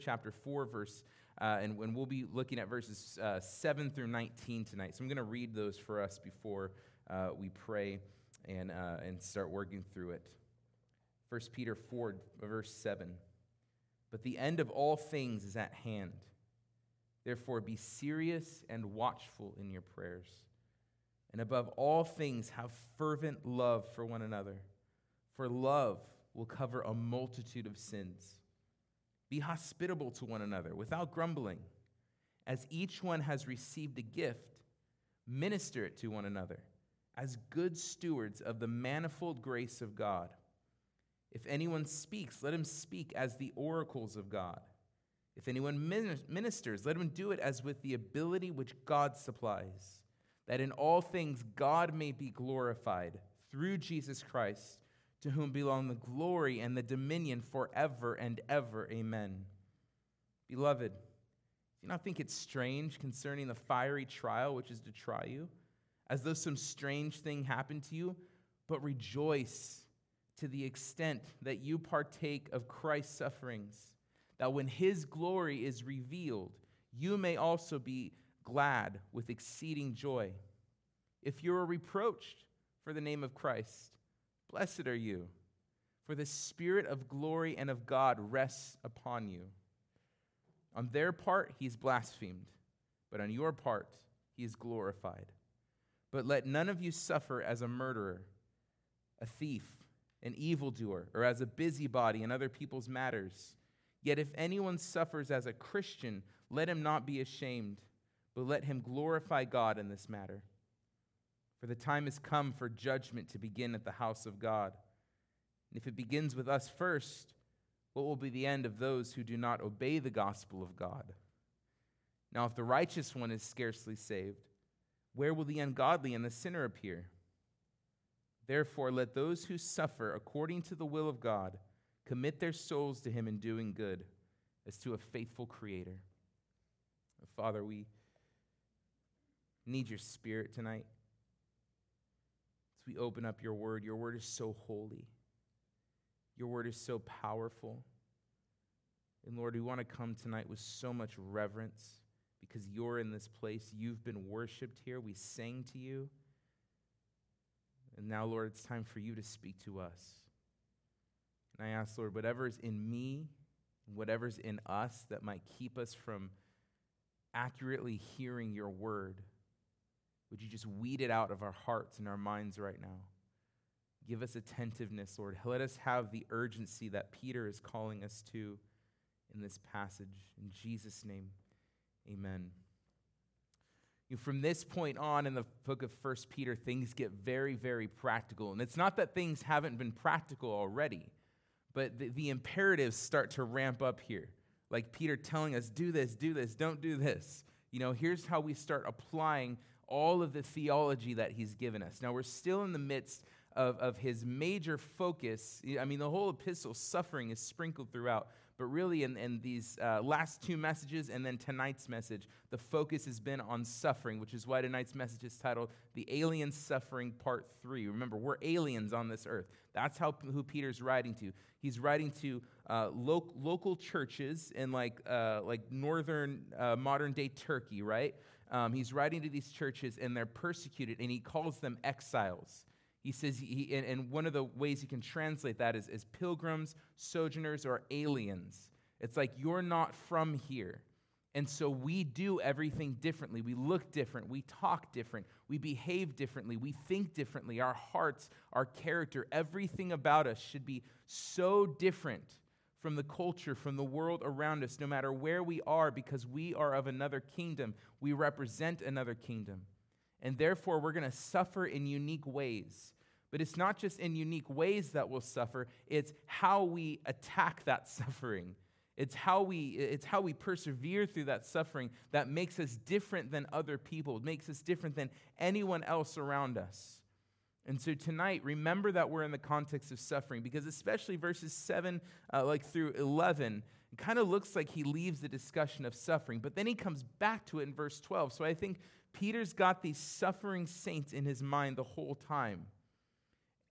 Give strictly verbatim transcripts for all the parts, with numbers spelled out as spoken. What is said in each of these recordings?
chapter four, verse, uh, and, and we'll be looking at verses uh, seven through nineteen tonight. So I'm going to read those for us before uh, we pray and, uh, and start working through it. First Peter four, verse seven. But the end of all things is at hand. Therefore be serious and watchful in your prayers. And above all things have fervent love for one another. For love will cover a multitude of sins. Be hospitable to one another without grumbling. As each one has received a gift, minister it to one another as good stewards of the manifold grace of God. If anyone speaks, let him speak as the oracles of God. If anyone ministers, let him do it as with the ability which God supplies, that in all things God may be glorified through Jesus Christ, to whom belong the glory and the dominion forever and ever. Amen. Beloved, do you not think it's strange concerning the fiery trial which is to try you, as though some strange thing happened to you? But rejoice to the extent that you partake of Christ's sufferings, that when his glory is revealed, you may also be glad with exceeding joy. If you are reproached for the name of Christ, blessed are you, for the Spirit of glory and of God rests upon you. On their part, he is blasphemed, but on your part, he is glorified. But let none of you suffer as a murderer, a thief, an evildoer, or as a busybody in other people's matters. Yet if anyone suffers as a Christian, let him not be ashamed, but let him glorify God in this matter. For the time has come for judgment to begin at the house of God. And if it begins with us first, what will be the end of those who do not obey the gospel of God? Now, if the righteous one is scarcely saved, where will the ungodly and the sinner appear? Therefore, let those who suffer according to the will of God commit their souls to him in doing good, as to a faithful Creator. Father, we need your Spirit tonight. As we open up your word, your word is so holy. Your word is so powerful. And Lord, we want to come tonight with so much reverence because you're in this place. You've been worshiped here. We sang to you. And now, Lord, it's time for you to speak to us. And I ask, Lord, whatever's in me, whatever's in us that might keep us from accurately hearing your word, would you just weed it out of our hearts and our minds right now? Give us attentiveness, Lord. Let us have the urgency that Peter is calling us to in this passage. In Jesus' name, amen. You know, from this point on in the book of First Peter, things get very, very practical. And it's not that things haven't been practical already, but the, the imperatives start to ramp up here. Like Peter telling us, do this, do this, don't do this. You know, here's how we start applying all of the theology that he's given us. Now, we're still in the midst of, of his major focus. I mean, the whole epistle, suffering, is sprinkled throughout. But really, in, in these uh, last two messages and then tonight's message, the focus has been on suffering, which is why tonight's message is titled The Alien Suffering Part three. Remember, we're aliens on this earth. That's how who Peter's writing to. He's writing to uh, lo- local churches in like uh, like northern uh, modern-day Turkey, right? Um, he's writing to these churches, and they're persecuted, and he calls them exiles. He says, he, and, and one of the ways you can translate that is, is pilgrims, sojourners, or aliens. It's like you're not from here. And so we do everything differently. We look different. We talk different. We behave differently. We think differently. Our hearts, our character, everything about us should be so different from the culture, from the world around us, no matter where we are, because we are of another kingdom. We represent another kingdom. And therefore, we're going to suffer in unique ways. But it's not just in unique ways that we'll suffer. It's how we attack that suffering. It's how we, it's how we persevere through that suffering that makes us different than other people. It makes us different than anyone else around us. And so tonight, remember that we're in the context of suffering, because especially verses seven uh, like through eleven, it kind of looks like he leaves the discussion of suffering, but then he comes back to it in verse twelve. So I think Peter's got these suffering saints in his mind the whole time.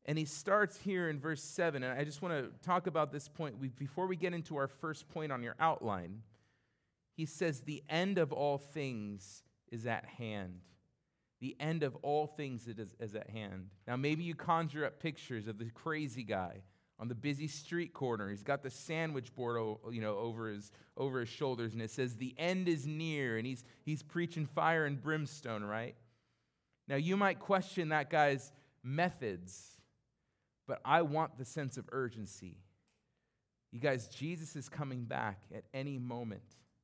And he starts here in verse seven, and I just want to talk about this point. We, before we get into our first point on your outline, he says, the end of all things is at hand. The end of all things is, is at hand. Now, maybe you conjure up pictures of the crazy guy on the busy street corner. He's got the sandwich board you know, over his over his shoulders, and it says, the end is near, and he's, he's preaching fire and brimstone, right? Now, you might question that guy's methods, but I want the sense of urgency. You guys, Jesus is coming back at any moment.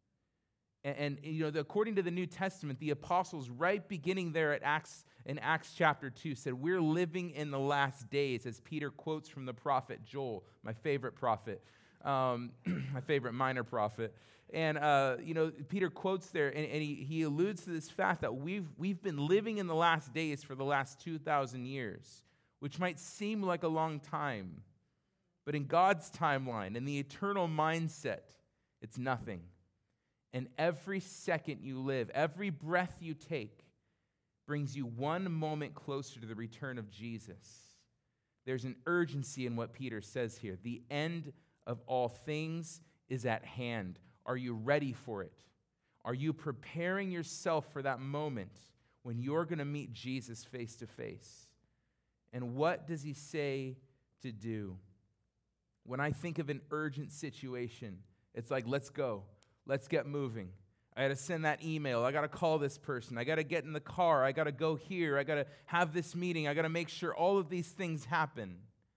And, and you know, the, according to the New Testament, the apostles, right beginning there at Acts, in Acts chapter two, said, we're living in the last days, as Peter quotes from the prophet Joel, my favorite prophet, um, my favorite minor prophet. And, uh, you know, Peter quotes there, and, and he, he alludes to this fact that we've, we've been living in the last days for the last two thousand years. Which might seem like a long time, but in God's timeline, in the eternal mindset, it's nothing. And every second you live, every breath you take, brings you one moment closer to the return of Jesus. There's an urgency in what Peter says here. The end of all things is at hand. Are you ready for it? Are you preparing yourself for that moment when you're going to meet Jesus face to face? And what does he say to do? When I think of an urgent situation, it's like, let's go. Let's get moving. I got to send that email. I got to call this person. I got to get in the car. I got to go here. I got to have this meeting. I got to make sure all of these things happen.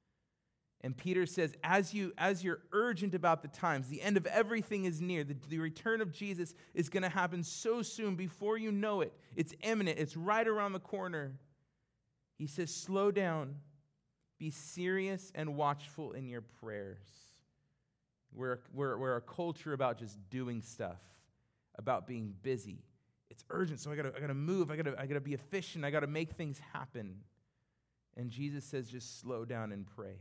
And Peter says, as, you, as you're urgent about the times, the end of everything is near. The, the return of Jesus is going to happen so soon before you know it. It's imminent. It's right around the corner. He says, slow down, be serious and watchful in your prayers. We're, we're, we're a culture about just doing stuff, about being busy. It's urgent, so I gotta, I gotta move, I gotta, I gotta be efficient, I gotta make things happen. And Jesus says, just slow down and pray.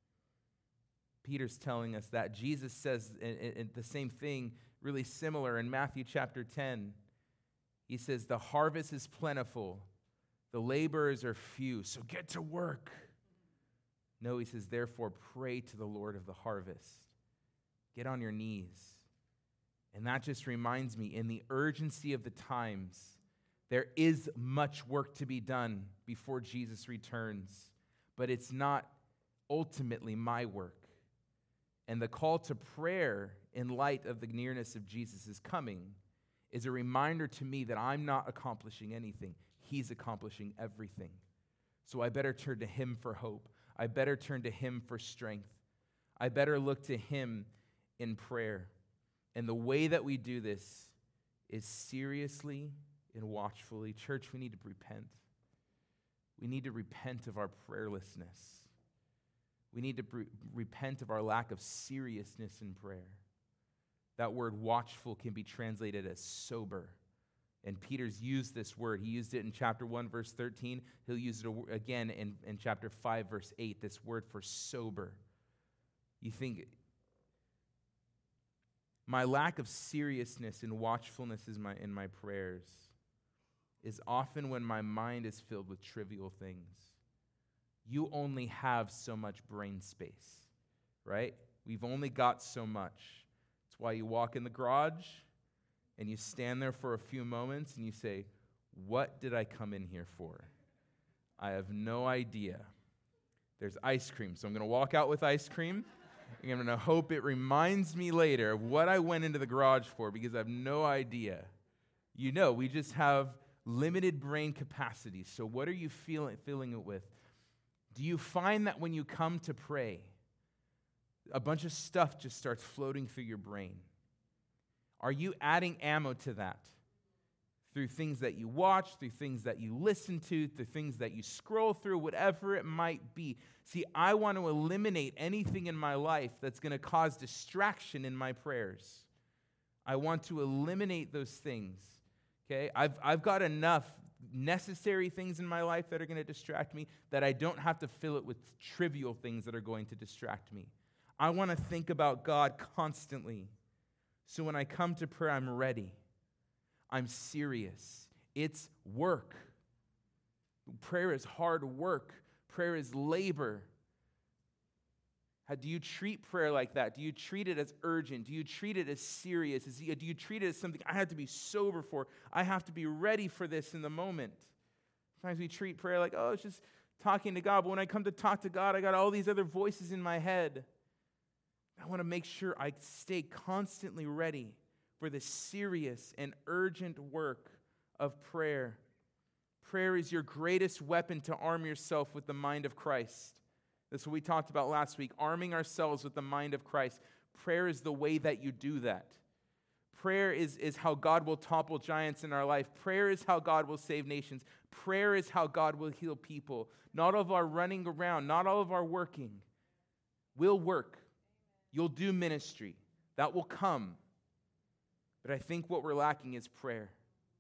Peter's telling us that. Jesus says in, in the same thing, really similar, in Matthew chapter ten. He says, the harvest is plentiful, the laborers are few, so get to work. No, he says, therefore pray to the Lord of the harvest. Get on your knees. And that just reminds me, in the urgency of the times, there is much work to be done before Jesus returns, but it's not ultimately my work. And the call to prayer in light of the nearness of Jesus' coming is a reminder to me that I'm not accomplishing anything. He's accomplishing everything. So I better turn to him for hope. I better turn to him for strength. I better look to him in prayer. And the way that we do this is seriously and watchfully. Church, we need to repent. We need to repent of our prayerlessness. We need to pre- repent of our lack of seriousness in prayer. That word watchful can be translated as sober. And Peter's used this word. He used it in chapter one, verse thirteen. He'll use it again in, in chapter five, verse eight, this word for sober. You think, my lack of seriousness and watchfulness is my, in my prayers is often when my mind is filled with trivial things. You only have so much brain space, right? We've only got so much. That's why you walk in the garage and you stand there for a few moments and you say, what did I come in here for? I have no idea. There's ice cream, so I'm going to walk out with ice cream. I'm going to hope it reminds me later of what I went into the garage for, because I have no idea. You know, we just have limited brain capacity. So what are you feeling, filling it with? Do you find that when you come to pray, a bunch of stuff just starts floating through your brain? Are you adding ammo to that? Through things that you watch, through things that you listen to, through things that you scroll through, whatever it might be. See, I want to eliminate anything in my life that's going to cause distraction in my prayers. I want to eliminate those things, okay? I've, I've got enough necessary things in my life that are going to distract me that I don't have to fill it with trivial things that are going to distract me. I want to think about God constantly. So when I come to prayer, I'm ready. I'm serious. It's work. Prayer is hard work. Prayer is labor. How do you treat prayer like that? Do you treat it as urgent? Do you treat it as serious? Is, do you treat it as something I have to be sober for? I have to be ready for this in the moment. Sometimes we treat prayer like, oh, it's just talking to God. But when I come to talk to God, I got all these other voices in my head. I want to make sure I stay constantly ready for the serious and urgent work of prayer. Prayer is your greatest weapon to arm yourself with the mind of Christ. That's what we talked about last week, arming ourselves with the mind of Christ. Prayer is the way that you do that. Prayer is, is how God will topple giants in our life. Prayer is how God will save nations. Prayer is how God will heal people. Not all of our running around, not all of our working will work. You'll do ministry. That will come. But I think what we're lacking is prayer.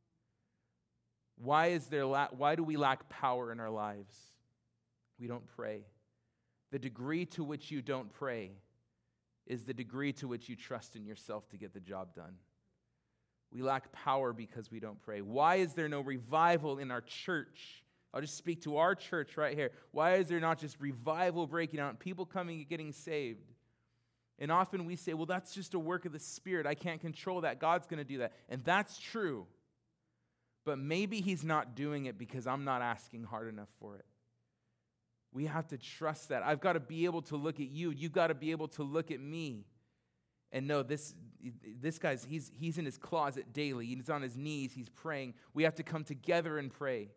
Why is there la- why do we lack power in our lives? We don't pray. The degree to which you don't pray is the degree to which you trust in yourself to get the job done. We lack power because we don't pray. Why is there no revival in our church? I'll just speak to our church right here. Why is there not just revival breaking out and people coming and getting saved? And often we say, well, that's just a work of the Spirit. I can't control that. God's going to do that. And that's true. But maybe He's not doing it because I'm not asking hard enough for it. We have to trust that. I've got to be able to look at you. You've got to be able to look at me and know this, this guy's, he's, he's in his closet daily. He's on his knees. He's praying. We have to come together and pray.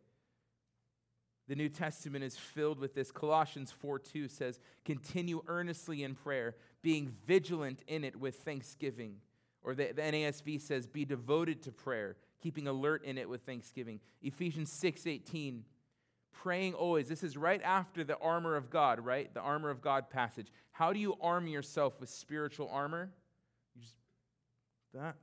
The New Testament is filled with this. Colossians four two says, continue earnestly in prayer, being vigilant in it with thanksgiving. Or the, the N A S V says, be devoted to prayer, keeping alert in it with thanksgiving. Ephesians six eighteen, praying always. This is right after the armor of God, right? The armor of God passage. How do you arm yourself with spiritual armor? You just, that.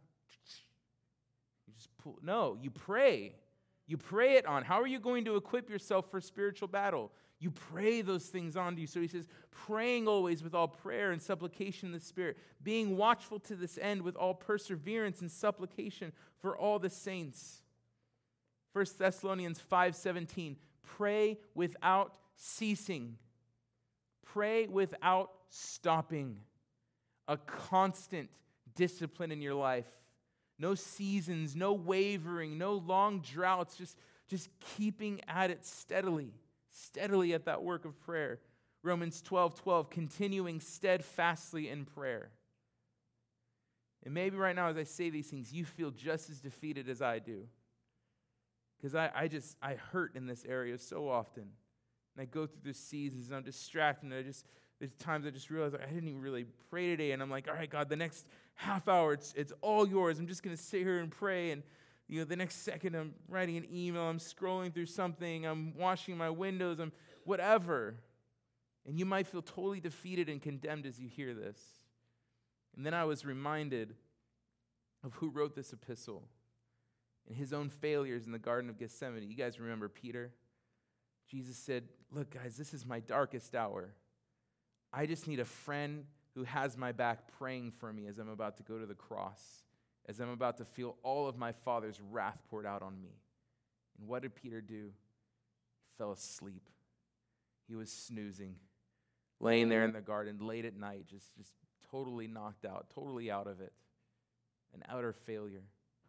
You just pull. No, you pray. You pray it on. How are you going to equip yourself for spiritual battle? You pray those things onto you. So he says, praying always with all prayer and supplication in the Spirit, being watchful to this end with all perseverance and supplication for all the saints. First Thessalonians five seventeen, pray without ceasing. Pray without stopping. A constant discipline in your life. No seasons, no wavering, no long droughts, just, just keeping at it steadily, steadily at that work of prayer. Romans twelve twelve, continuing steadfastly in prayer. And maybe right now as I say these things, you feel just as defeated as I do. Because I, I just, I hurt in this area so often. And I go through the seasons and I'm distracted and I just, there's times I just realize I didn't even really pray today. And I'm like, all right, God, the next half hour, it's, it's all yours. I'm just going to sit here and pray. And, you know, the next second I'm writing an email, I'm scrolling through something, I'm washing my windows, I'm whatever. And you might feel totally defeated and condemned as you hear this. And then I was reminded of who wrote this epistle and his own failures in the Garden of Gethsemane. You guys remember Peter? Jesus said, look, guys, this is my darkest hour. I just need a friend who has my back praying for me as I'm about to go to the cross, as I'm about to feel all of my Father's wrath poured out on me. And what did Peter do? He fell asleep. He was snoozing, laying there in the garden late at night, just, just totally knocked out, totally out of it, an utter failure.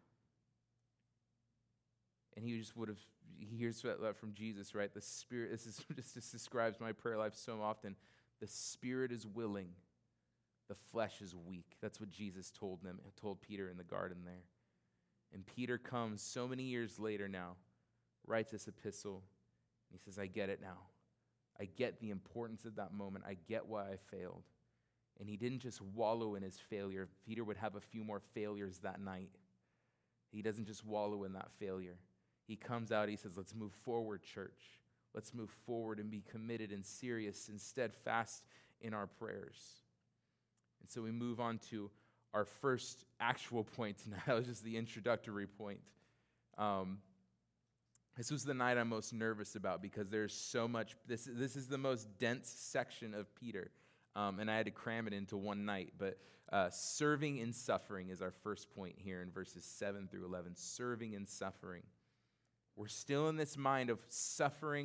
And he just would have, he hears that from Jesus, right? The Spirit, this is just this describes my prayer life so often. The Spirit is willing, the flesh is weak. That's what Jesus told them, told Peter in the garden there. And Peter comes so many years later now, writes this epistle, and he says, I get it now. I get the importance of that moment. I get why I failed. And he didn't just wallow in his failure. Peter would have a few more failures that night. He doesn't just wallow in that failure. He comes out, he says, let's move forward, church. Let's move forward and be committed and serious and steadfast in our prayers. And so we move on to our first actual point tonight. That was just the introductory point. Um, this was the night I'm most nervous about because there's so much. This, this is the most dense section of Peter. Um, and I had to cram it into one night. But uh, serving in suffering is our first point here in verses seven through eleven. Serving in suffering. We're still in this mind of suffering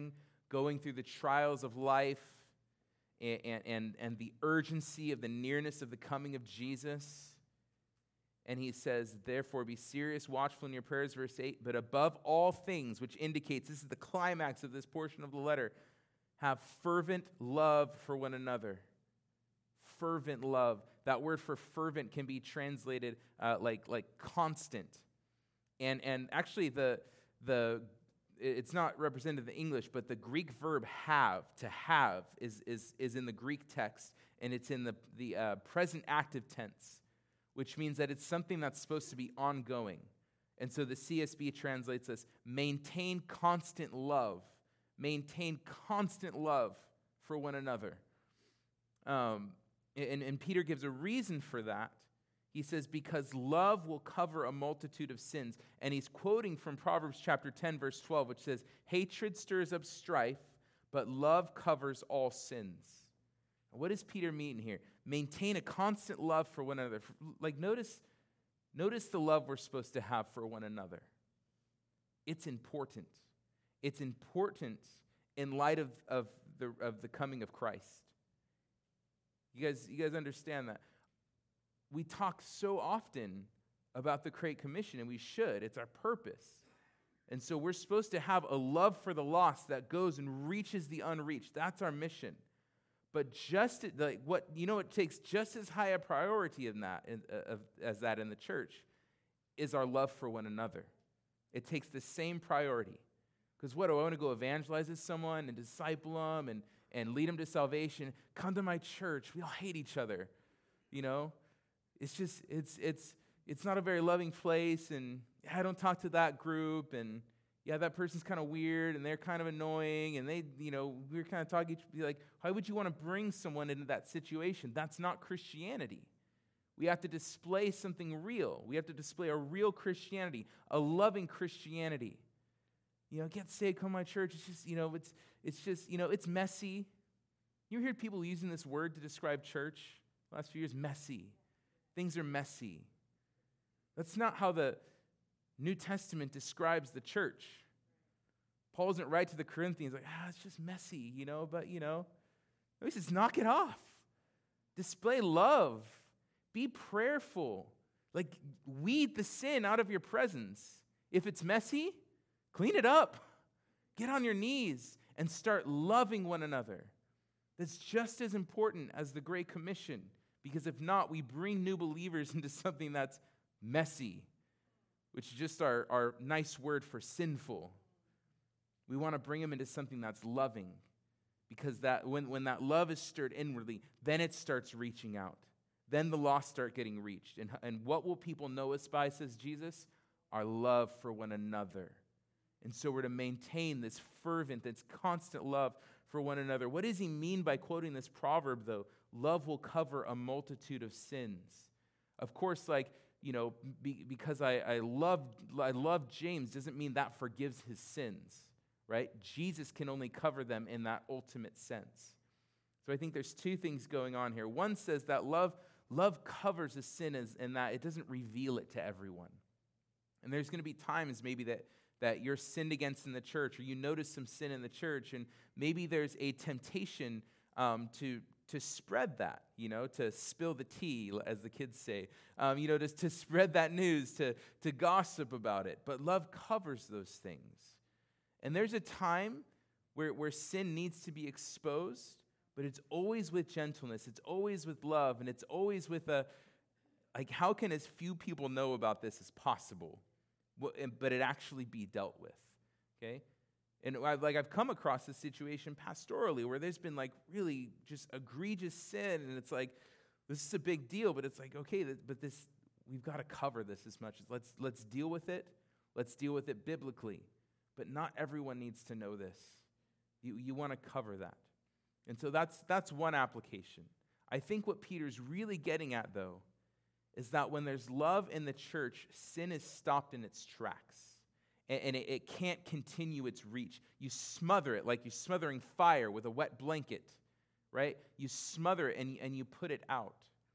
going through the trials of life and, and, and the urgency of the nearness of the coming of Jesus. And he says, therefore, be serious, watchful in your prayers, verse eight, but above all things, which indicates this is the climax of this portion of the letter, have fervent love for one another. Fervent love. That word for fervent can be translated uh, like, like constant. And, and actually, the, the it's not represented in the English, but the Greek verb have, to have, is, is, is in the Greek text, and it's in the, the uh, present active tense, which means that it's something that's supposed to be ongoing. And so the C S B translates this, maintain constant love. Maintain constant love for one another. Um, and, and Peter gives a reason for that. He says, because love will cover a multitude of sins. And he's quoting from Proverbs chapter ten, verse twelve, which says, hatred stirs up strife, but love covers all sins. What does Peter mean here? Maintain a constant love for one another. Like, notice, notice the love we're supposed to have for one another. It's important. It's important in light of, of, the, of the coming of Christ. You guys, you guys understand that? We talk so often about the Great Commission, and we should. It's our purpose. And so we're supposed to have a love for the lost that goes and reaches the unreached. That's our mission. But just like what you know, it takes just as high a priority in that in, uh, as that in the church is our love for one another. It takes the same priority. Because what do I want to go evangelize to someone and disciple them and, and lead them to salvation? Come to my church. We all hate each other. You know, it's just it's it's it's not a very loving place, and I don't talk to that group, and yeah, that person's kind of weird, and they're kind of annoying, and they, you know, we were kind of talking, like, why would you want to bring someone into that situation? That's not Christianity. We have to display something real. We have to display a real Christianity, a loving Christianity. You know, get saved, come to my church. It's just, you know, it's it's just, you know, it's messy. You hear people using this word to describe church the last few years? Messy. Things are messy. That's not how the New Testament describes the church. Paul doesn't write to the Corinthians like, ah, it's just messy, you know, but, you know, he says, knock it off. Display love. Be prayerful. Like, weed the sin out of your presence. If it's messy, clean it up. Get on your knees and start loving one another. That's just as important as the Great Commission, because if not, we bring new believers into something that's messy, which is just our, our nice word for sinful. We want to bring them into something that's loving, because that when, when that love is stirred inwardly, then it starts reaching out. Then the lost start getting reached. And, and what will people know us by, says Jesus? Our love for one another. And so we're to maintain this fervent, this constant love for one another. What does he mean by quoting this proverb, though? Love will cover a multitude of sins. Of course, like, you know, be, because I, I, love, I love James doesn't mean that forgives his sins, right? Jesus can only cover them in that ultimate sense. So I think there's two things going on here. One says that love, love covers a sin as, and that it doesn't reveal it to everyone. And there's going to be times maybe that, that you're sinned against in the church, or you notice some sin in the church, and maybe there's a temptation um, to to spread that, you know, to spill the tea, as the kids say, um, you know, to, to spread that news, to, to gossip about it. But love covers those things. And there's a time where, where sin needs to be exposed, but it's always with gentleness. It's always with love, and it's always with a, like, how can as few people know about this as possible, but it actually be dealt with, okay? And I've, like I've come across this situation pastorally where there's been like really just egregious sin, and it's like, this is a big deal, but it's like, okay, but this, we've got to cover this as much as, let's, let's deal with it. Let's deal with it biblically. But not everyone needs to know this. You, you want to cover that. And so that's, that's one application. I think what Peter's really getting at, though, is that when there's love in the church, sin is stopped in its tracks. And it, it can't continue its reach. You smother it like you're smothering fire with a wet blanket, right? You smother it and, and you put it out.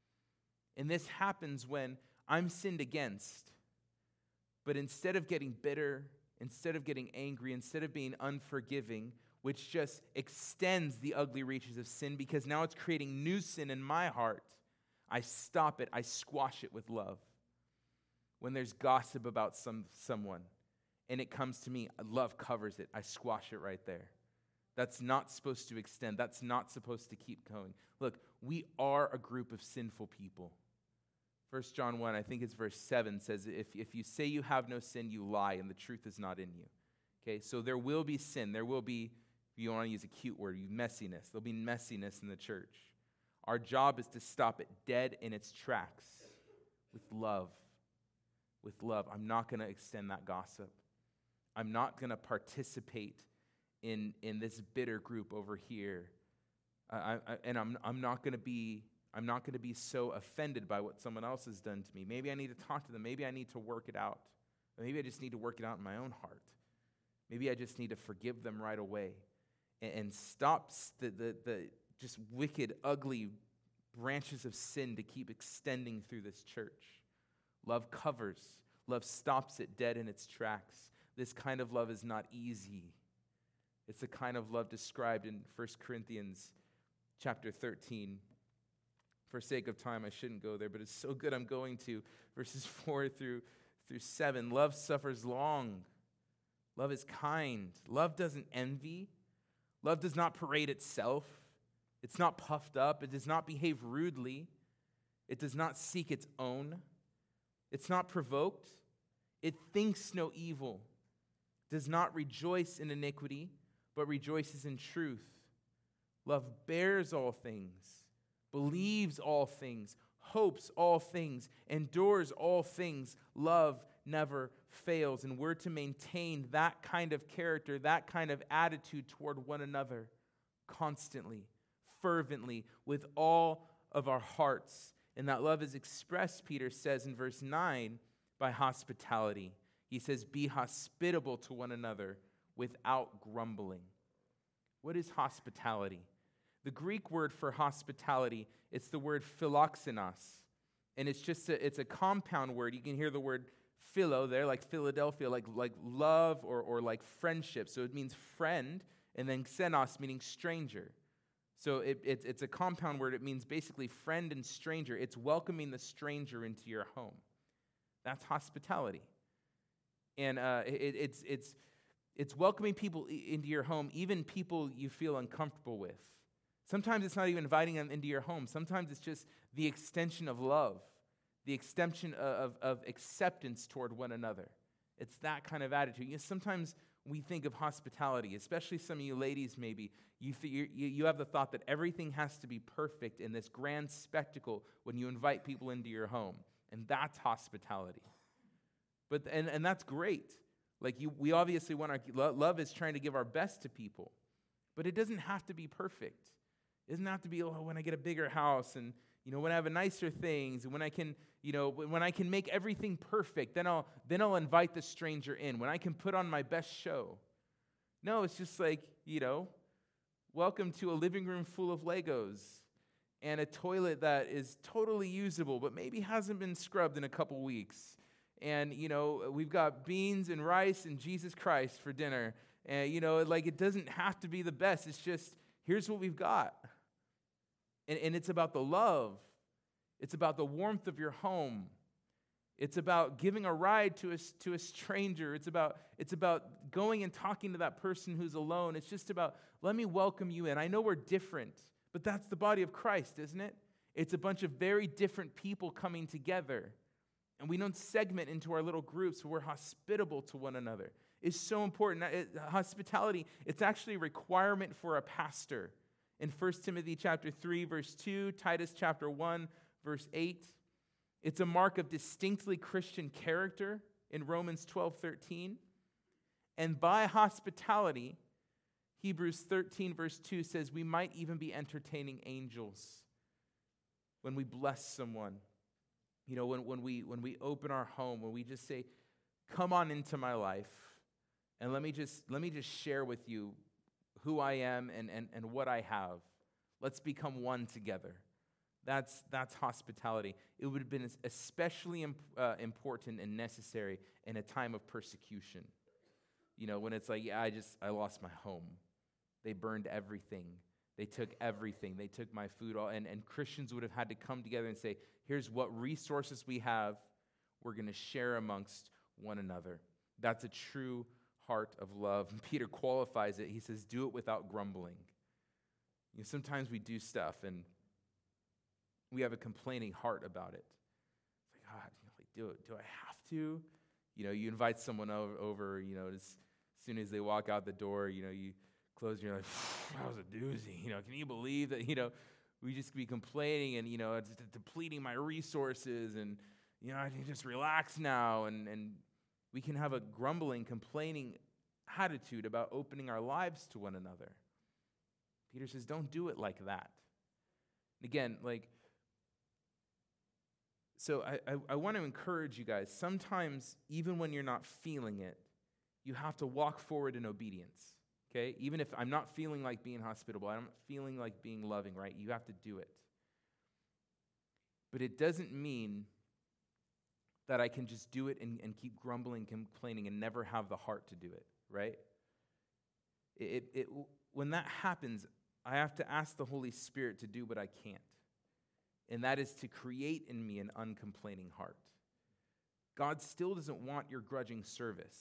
And this happens when I'm sinned against, but instead of getting bitter, instead of getting angry, instead of being unforgiving, which just extends the ugly reaches of sin because now it's creating new sin in my heart, I stop it, I squash it with love. When there's gossip about some someone and it comes to me, love covers it. I squash it right there. That's not supposed to extend. That's not supposed to keep going. Look, we are a group of sinful people. First John one, I think it's verse seven, says, if, if you say you have no sin, you lie, and the truth is not in you. Okay, so there will be sin. There will be, if you want to use a cute word, messiness. There'll be messiness in the church. Our job is to stop it dead in its tracks with love. With love. I'm not going to extend that gossip. I'm not going to participate in, in this bitter group over here. Uh, I, I, and I'm, I'm not going to be I'm not going to be so offended by what someone else has done to me. Maybe I need to talk to them. Maybe I need to work it out. Or maybe I just need to work it out in my own heart. Maybe I just need to forgive them right away and, and stop the, the, the just wicked, ugly branches of sin to keep extending through this church. Love covers. Love stops it dead in its tracks. This kind of love is not easy. It's the kind of love described in First Corinthians chapter thirteen. For sake of time, I shouldn't go there, but it's so good I'm going to. Verses four through, through seven. Love suffers long. Love is kind. Love doesn't envy. Love does not parade itself. It's not puffed up. It does not behave rudely. It does not seek its own. It's not provoked. It thinks no evil. Does not rejoice in iniquity, but rejoices in truth. Love bears all things, believes all things, hopes all things, endures all things. Love never fails. And we're to maintain that kind of character, that kind of attitude toward one another constantly, fervently, with all of our hearts. And that love is expressed, Peter says in verse nine, by hospitality. He says, be hospitable to one another without grumbling. What is hospitality? The Greek word for hospitality, it's the word philoxenos. And it's just a, it's a compound word. You can hear the word philo there, like Philadelphia, like, like love or, or like friendship. So it means friend, and then xenos meaning stranger. So it, it, it's a compound word. It means basically friend and stranger. It's welcoming the stranger into your home. That's hospitality. And uh, it, it's, it's, it's welcoming people into your home, even people you feel uncomfortable with. Sometimes it's not even inviting them into your home. Sometimes it's just the extension of love, the extension of, of acceptance toward one another. It's that kind of attitude. You know, sometimes we think of hospitality, especially some of you ladies maybe, you, th- you, you have the thought that everything has to be perfect in this grand spectacle when you invite people into your home. And that's hospitality. But and, and that's great. Like you, we obviously want our, love is trying to give our best to people. But it doesn't have to be perfect. It doesn't have to be, oh, when I get a bigger house and, you know, when I have a nicer things and when I can, you know, when I can make everything perfect, then I'll then I'll invite the stranger in. When I can put on my best show. No, it's just like, you know, welcome to a living room full of Legos and a toilet that is totally usable but maybe hasn't been scrubbed in a couple weeks. And, you know, we've got beans and rice and Jesus Christ for dinner. And, you know, like it doesn't have to be the best. It's just, here's what we've got. And, and it's about the love. It's about the warmth of your home. It's about giving a ride to a, to a stranger. It's about, it's about going and talking to that person who's alone. It's just about, let me welcome you in. I know we're different, but that's the body of Christ, isn't it? It's a bunch of very different people coming together. And we don't segment into our little groups. We're hospitable to one another. It's so important. It, hospitality, it's actually a requirement for a pastor. In First Timothy chapter three, verse two, Titus chapter one, verse eight. It's a mark of distinctly Christian character in Romans twelve thirteen. And by hospitality, Hebrews thirteen, verse two says, we might even be entertaining angels when we bless someone. You know, when, when we when we open our home, when we just say, come on into my life, and let me just let me just share with you who I am and, and, and what I have. Let's become one together. That's that's hospitality. It would have been especially imp, uh, important and necessary in a time of persecution. You know, when it's like, yeah, I just, I lost my home. They burned everything. They took everything. They took my food. All, and, and Christians would have had to come together and say, here's what resources we have. We're going to share amongst one another. That's a true heart of love. And Peter qualifies it. He says, do it without grumbling. You know, sometimes we do stuff and we have a complaining heart about it. It's like, God, you know, like, do it. Do I have to? You know, you invite someone over, over you know, as, as soon as they walk out the door, you know, you close and you're like, that was a doozy. You know, can you believe that, you know, we just be complaining and, you know, it's depleting my resources and, you know, I can just relax now. And, and we can have a grumbling, complaining attitude about opening our lives to one another. Peter says, don't do it like that. Again, like, so I, I, I want to encourage you guys, sometimes even when you're not feeling it, you have to walk forward in obedience, okay? Even if I'm not feeling like being hospitable, I'm not feeling like being loving, right? You have to do it. But it doesn't mean that I can just do it and, and keep grumbling, complaining, and never have the heart to do it, right? It, it, it, when that happens, I have to ask the Holy Spirit to do what I can't. And that is to create in me an uncomplaining heart. God still doesn't want your grudging service,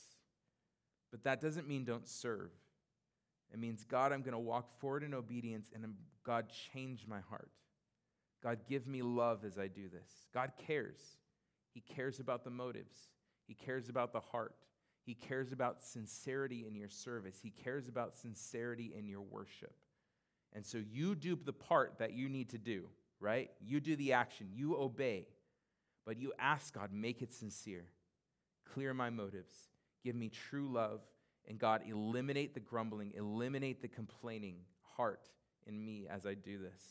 but that doesn't mean don't serve. It means, God, I'm going to walk forward in obedience, and God, change my heart. God, give me love as I do this. God cares. He cares about the motives. He cares about the heart. He cares about sincerity in your service. He cares about sincerity in your worship. And so you do the part that you need to do, right? You do the action. You obey. But you ask God, make it sincere. Clear my motives. Give me true love. And God, eliminate the grumbling, eliminate the complaining heart in me as I do this.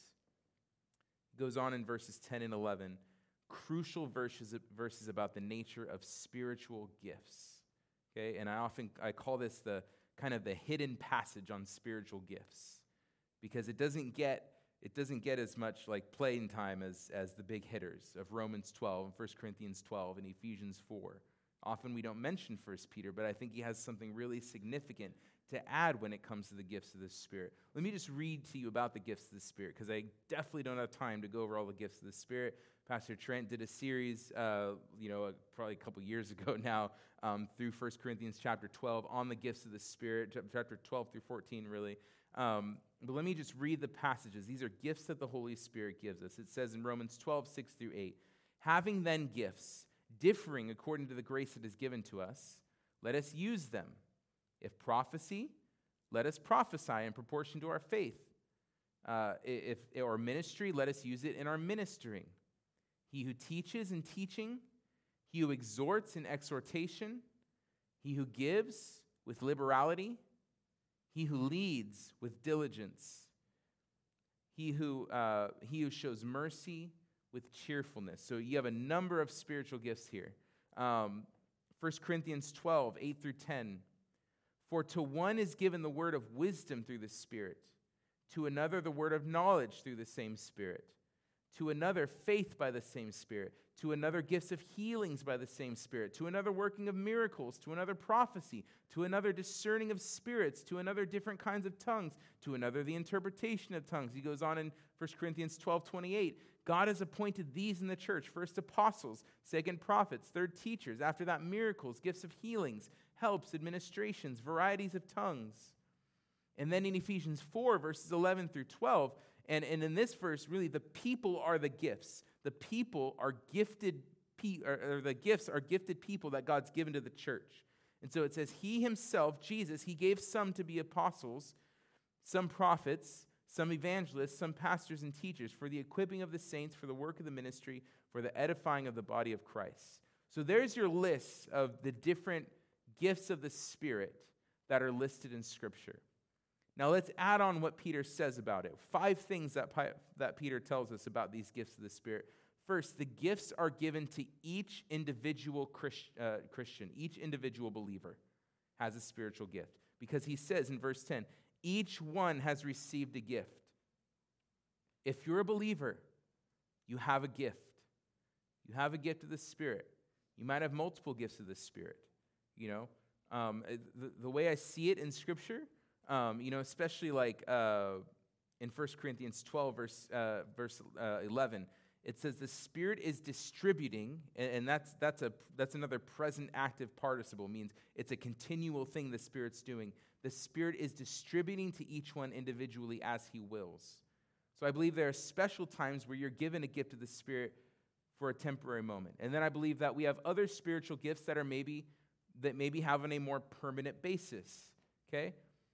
It goes on in verses ten and eleven. Crucial verses, verses about the nature of spiritual gifts. Okay, and I often I call this the kind of the hidden passage on spiritual gifts, because it doesn't get it doesn't get as much like playing time as as the big hitters of Romans twelve and First Corinthians twelve and Ephesians four. Often we don't mention First Peter, but I think he has something really significant to add when it comes to the gifts of the Spirit. Let me just read to you about the gifts of the Spirit, because I definitely don't have time to go over all the gifts of the Spirit. Pastor Trent did a series, uh, you know, probably a couple years ago now, um, through First Corinthians chapter twelve on the gifts of the Spirit, chapter twelve through fourteen, really. Um, but let me just read the passages. These are gifts that the Holy Spirit gives us. It says in Romans twelve, six through eight, having then gifts differing according to the grace that is given to us, let us use them. If prophecy, let us prophesy in proportion to our faith. Uh, if or ministry, let us use it in our ministering. He who teaches in teaching, he who exhorts in exhortation, he who gives with liberality, he who leads with diligence, he who uh, he who shows mercy with cheerfulness. So you have a number of spiritual gifts here. Um, First Corinthians twelve, eight through ten. For to one is given the word of wisdom through the Spirit, to another the word of knowledge through the same Spirit, to another faith by the same Spirit, to another gifts of healings by the same Spirit, to another working of miracles, to another prophecy, to another discerning of spirits, to another different kinds of tongues, to another the interpretation of tongues. He goes on in First Corinthians twelve, twenty-eight. God has appointed these in the church, first apostles, second prophets, third teachers, after that miracles, gifts of healings, helps, administrations, varieties of tongues. And then in Ephesians four, verses eleven through twelve, and, and in this verse, really, the people are the gifts. The people are gifted, pe- or, or the gifts are gifted people that God's given to the church. And so it says, he himself, Jesus, he gave some to be apostles, some prophets, some evangelists, some pastors and teachers, for the equipping of the saints, for the work of the ministry, for the edifying of the body of Christ. So there's your list of the different gifts of the Spirit that are listed in Scripture. Now let's add on what Peter says about it. Five things that, that Peter tells us about these gifts of the Spirit. First, the gifts are given to each individual Christ, uh, Christian. Each individual believer has a spiritual gift. Because he says in verse ten, each one has received a gift. If you're a believer, you have a gift. You have a gift of the Spirit. You might have multiple gifts of the Spirit. You know, um, the, the way I see it in Scripture, Um, you know, especially like uh, in First Corinthians twelve, verse, uh, verse uh, eleven, it says the Spirit is distributing, and, and that's, that's, a, that's another present active participle, means it's a continual thing the Spirit's doing. The Spirit is distributing to each one individually as He wills. So I believe there are special times where you're given a gift of the Spirit for a temporary moment. And then I believe that we have other spiritual gifts that are maybe, that maybe have on a more permanent basis, okay?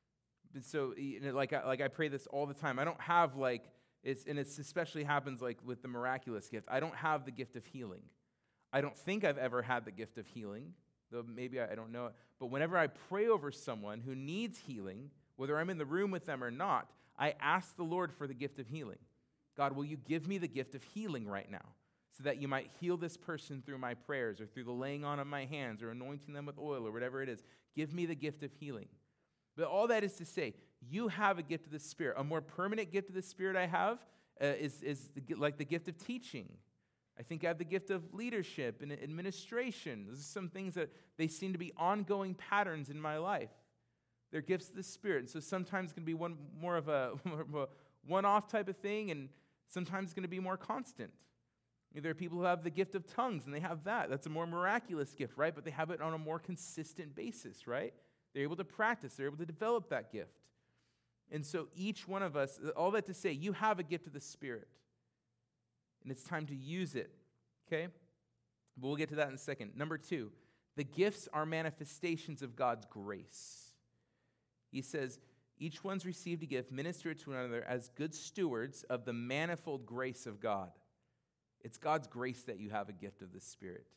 So, you know, like, I, like I pray this all the time. I don't have like, it's, and it especially happens like with the miraculous gift. I don't have the gift of healing. I don't think I've ever had the gift of healing, though maybe I, I don't know it. But whenever I pray over someone who needs healing, whether I'm in the room with them or not, I ask the Lord for the gift of healing. God, will you give me the gift of healing right now so that you might heal this person through my prayers or through the laying on of my hands or anointing them with oil or whatever it is. Give me the gift of healing. But all that is to say, you have a gift of the Spirit. A more permanent gift of the Spirit I have uh, is, is the, like the gift of teaching. I think I have the gift of leadership and administration. Those are some things that they seem to be ongoing patterns in my life. They're gifts of the Spirit. And so sometimes it's going to be one more of a, more of a one-off type of thing, and sometimes it's going to be more constant. There are people who have the gift of tongues, and they have that. That's a more miraculous gift, right? But they have it on a more consistent basis, right? They're able to practice. They're able to develop that gift. And so each one of us, all that to say, you have a gift of the Spirit. And it's time to use it, okay? But we'll get to that in a second. Number two, the gifts are manifestations of God's grace. He says, each one's received a gift, minister it to one another as good stewards of the manifold grace of God. It's God's grace that you have a gift of the Spirit.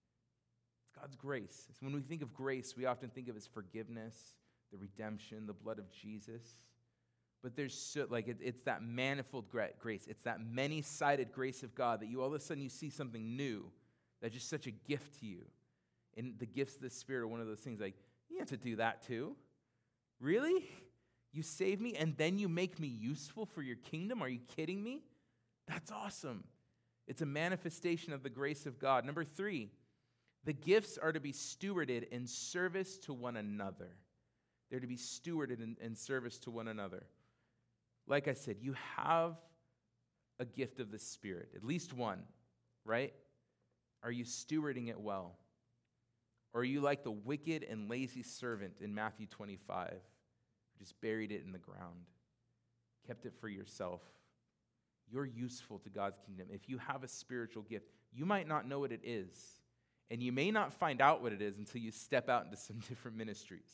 It's God's grace. So when we think of grace, we often think of it as forgiveness, the redemption, the blood of Jesus. But there's so, like it, it's that manifold grace. It's that many-sided grace of God that you all of a sudden you see something new that's just such a gift to you. And the gifts of the Spirit are one of those things like, you have to do that too? Really? You save me and then you make me useful for your kingdom? Are you kidding me? That's awesome. It's a manifestation of the grace of God. Number three, the gifts are to be stewarded in service to one another. They're to be stewarded in, in service to one another. Like I said, you have a gift of the Spirit, at least one, right? Are you stewarding it well? Or are you like the wicked and lazy servant in Matthew twenty-five, who just buried it in the ground, kept it for yourself? You're useful to God's kingdom. If you have a spiritual gift, you might not know what it is, and you may not find out what it is until you step out into some different ministries.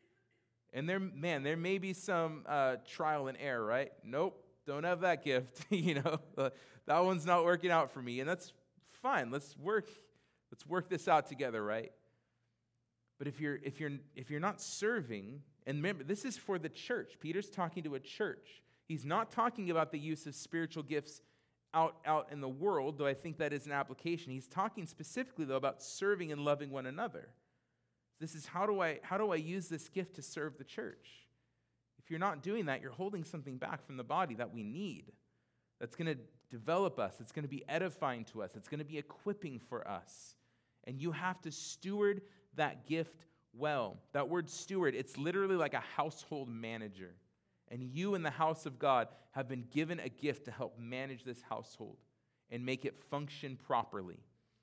And there, man, there may be some uh, trial and error, right? Nope, don't have that gift. you know, uh, that one's not working out for me, and that's fine. Let's work. Let's work this out together, right? But if you're if you're if you're not serving, and remember, this is for the church. Peter's talking to a church. He's not talking about the use of spiritual gifts out, out in the world, though I think that is an application. He's talking specifically, though, about serving and loving one another. This is how do I how do I use this gift to serve the church? If you're not doing that, you're holding something back from the body that we need. That's going to develop us. It's going to be edifying to us. It's going to be equipping for us. And you have to steward that gift well. That word steward, it's literally like a household manager. And you in the house of God have been given a gift to help manage this household and make it function properly.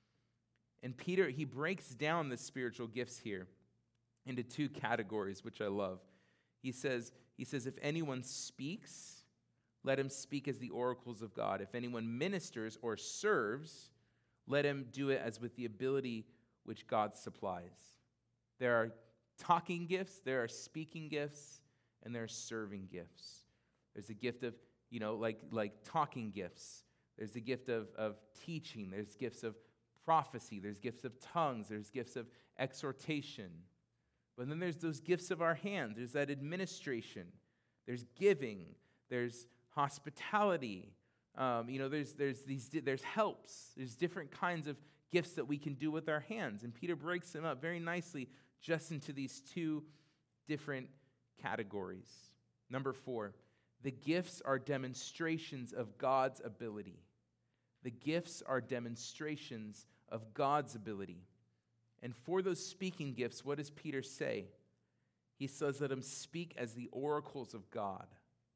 And Peter, he breaks down the spiritual gifts here into two categories, which I love. He says, he says, if anyone speaks, let him speak as the oracles of God. If anyone ministers or serves, let him do it as with the ability which God supplies. There are talking gifts, there are speaking gifts, and there are serving gifts. There's a gift of, you know, like, like talking gifts. There's the gift of, of teaching. There's gifts of prophecy. There's gifts of tongues. There's gifts of exhortation. But then there's those gifts of our hand. There's that administration. There's giving. There's hospitality. Um, you know, there's there's these there's helps. There's different kinds of gifts that we can do with our hands. And Peter breaks them up very nicely just into these two different categories. Number four, the gifts are demonstrations of God's ability. The gifts are demonstrations of God's ability. And for those speaking gifts, what does Peter say? He says, let him speak as the oracles of God,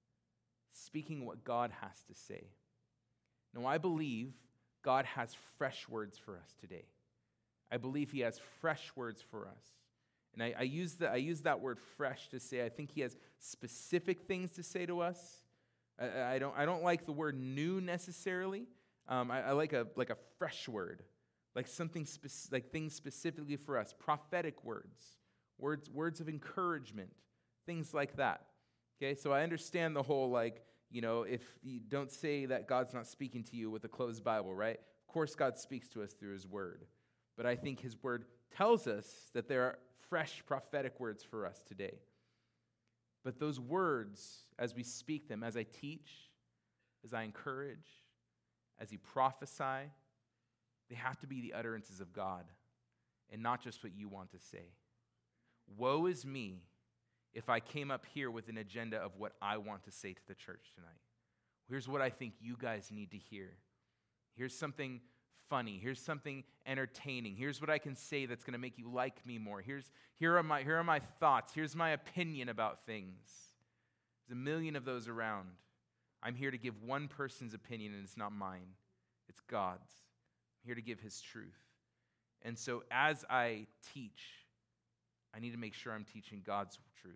speaking what God has to say. Now, I believe God has fresh words for us today. I believe he has fresh words for us. And I, I, use the, I use that word fresh to say I think he has specific things to say to us. I, I, don't, I don't like the word new necessarily. Um, I, I like a, like a fresh word, like something spec- like things specifically for us, prophetic words, words, words of encouragement, things like that. Okay, so I understand the whole like, you know, if you don't say that God's not speaking to you with a closed Bible, right? Of course God speaks to us through his word. But I think his word tells us that there are fresh prophetic words for us today. But those words, as we speak them, as I teach, as I encourage, as you prophesy, they have to be the utterances of God and not just what you want to say. Woe is me if I came up here with an agenda of what I want to say to the church tonight. Here's what I think you guys need to hear. Here's something funny. Here's something entertaining. Here's what I can say that's going to make you like me more. Here's here are my here are my thoughts. Here's my opinion about things. There's a million of those around. I'm here to give one person's opinion, and it's not mine. It's God's. I'm here to give his truth. And so as I teach, I need to make sure I'm teaching God's truth.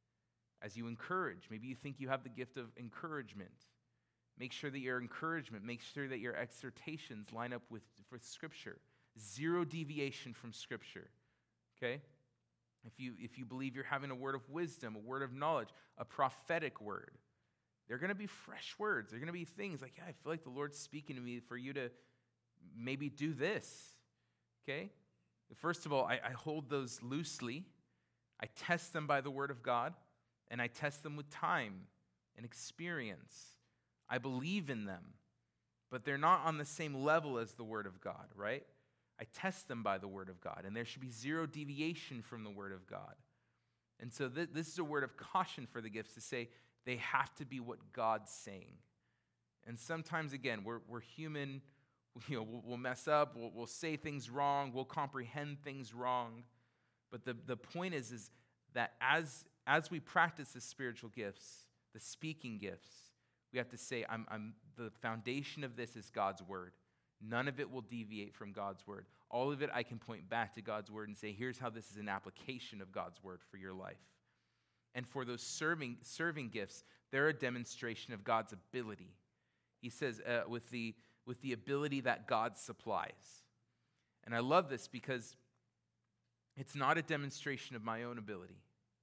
As you encourage, maybe you think you have the gift of encouragement. Make sure that your encouragement, make sure that your exhortations line up with, with Scripture. Zero deviation from Scripture, okay? If you, if you believe you're having a word of wisdom, a word of knowledge, a prophetic word, they're going to be fresh words. They're going to be things like, yeah, I feel like the Lord's speaking to me for you to maybe do this, okay? First of all, I, I hold those loosely. I test them by the Word of God, and I test them with time and experience. I believe in them, but they're not on the same level as the Word of God, right? I test them by the Word of God, and there should be zero deviation from the Word of God. And so th- this is a word of caution for the gifts to say they have to be what God's saying. And sometimes, again, we're, we're human. You know, we'll, we'll mess up. We'll, we'll say things wrong. We'll comprehend things wrong. But the, the point is, is that as, as we practice the spiritual gifts, the speaking gifts, we have to say, I'm, I'm, the foundation of this is God's word. None of it will deviate from God's word. All of it, I can point back to God's word and say, here's how this is an application of God's word for your life. And for those serving, serving gifts, they're a demonstration of God's ability. He says, uh, with the, with the ability that God supplies. And I love this because it's not a demonstration of my own ability.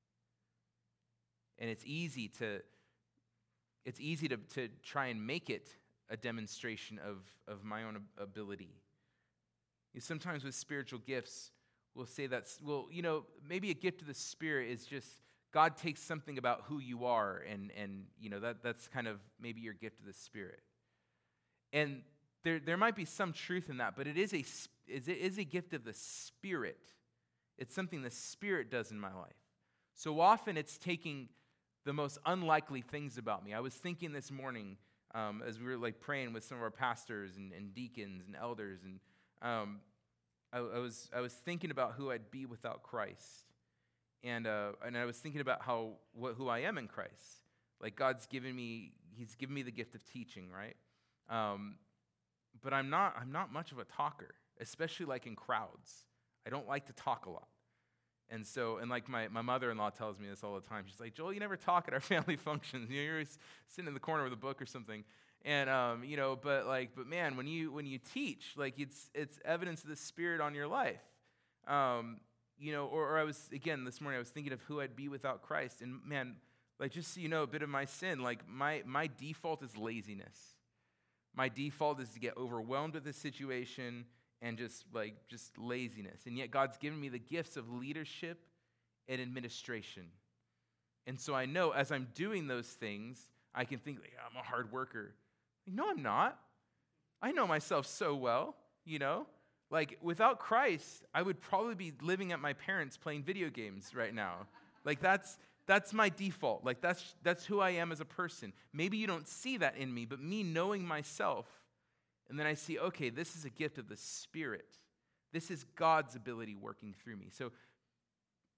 And it's easy to It's easy to, to try and make it a demonstration of, of my own ability. You know, sometimes with spiritual gifts, we'll say that's, well, you know, maybe a gift of the Spirit is just God takes something about who you are, and, and you know, that, that's kind of maybe your gift of the Spirit. And there, there might be some truth in that, but it is a, it is a gift of the Spirit. It's something the Spirit does in my life. So often it's taking the most unlikely things about me. I was thinking this morning um, as we were like praying with some of our pastors and, and deacons and elders, and um, I, I was I was thinking about who I'd be without Christ, and uh, and I was thinking about how what, who I am in Christ. Like God's given me, He's given me the gift of teaching, right? Um, but I'm not I'm not much of a talker, especially like in crowds. I don't like to talk a lot. And so, and like my, my mother-in-law tells me this all the time. She's like, Joel, you never talk at our family functions. You know, you're always sitting in the corner with a book or something. And, um, you know, but like, but man, when you when you teach, like it's it's evidence of the Spirit on your life. Um, you know, or, or I was, again, this morning, I was thinking of who I'd be without Christ. And man, like just so you know, a bit of my sin, like my my default is laziness. My default is to get overwhelmed with the situation and just like just laziness. And yet God's given me the gifts of leadership and administration. And so I know as I'm doing those things, I can think, like, I'm a hard worker. Like, no, I'm not. I know myself so well, you know? Like, without Christ, I would probably be living at my parents' playing video games right now. Like, that's that's my default. Like, that's that's who I am as a person. Maybe you don't see that in me, but me knowing myself, and then I see, okay, this is a gift of the Spirit. This is God's ability working through me. So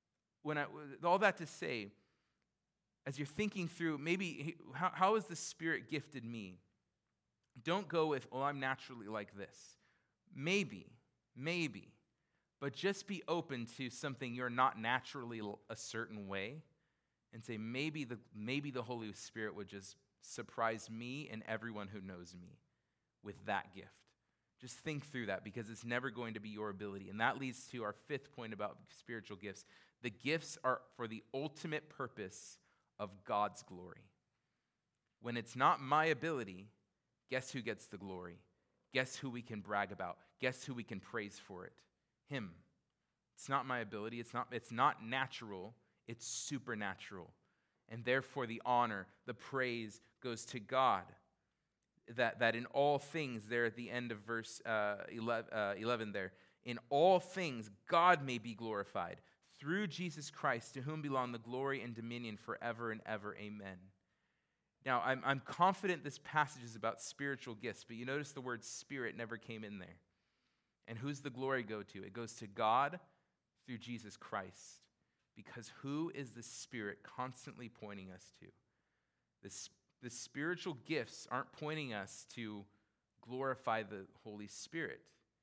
when I, all that to say, as you're thinking through, maybe, how, how has the Spirit gifted me? Don't go with, oh, I'm naturally like this. Maybe, maybe. But just be open to something you're not naturally a certain way and say, maybe the, maybe the Holy Spirit would just surprise me and everyone who knows me with that gift. Just think through that, because it's never going to be your ability. And that leads to our fifth point about spiritual gifts. The gifts are for the ultimate purpose of God's glory. When it's not my ability, guess who gets the glory? Guess who we can brag about? Guess who we can praise for it? Him. It's not my ability. It's not, it's not natural. It's supernatural. And therefore the honor, the praise goes to God. That, that in all things, there at the end of verse uh, eleven, uh, eleven there, in all things God may be glorified through Jesus Christ, to whom belong the glory and dominion forever and ever. Amen. Now, I'm, I'm confident this passage is about spiritual gifts, but you notice the word spirit never came in there. And who's the glory go to? It goes to God through Jesus Christ. Because who is the Spirit constantly pointing us to? The, the spiritual gifts aren't pointing us to glorify the Holy Spirit.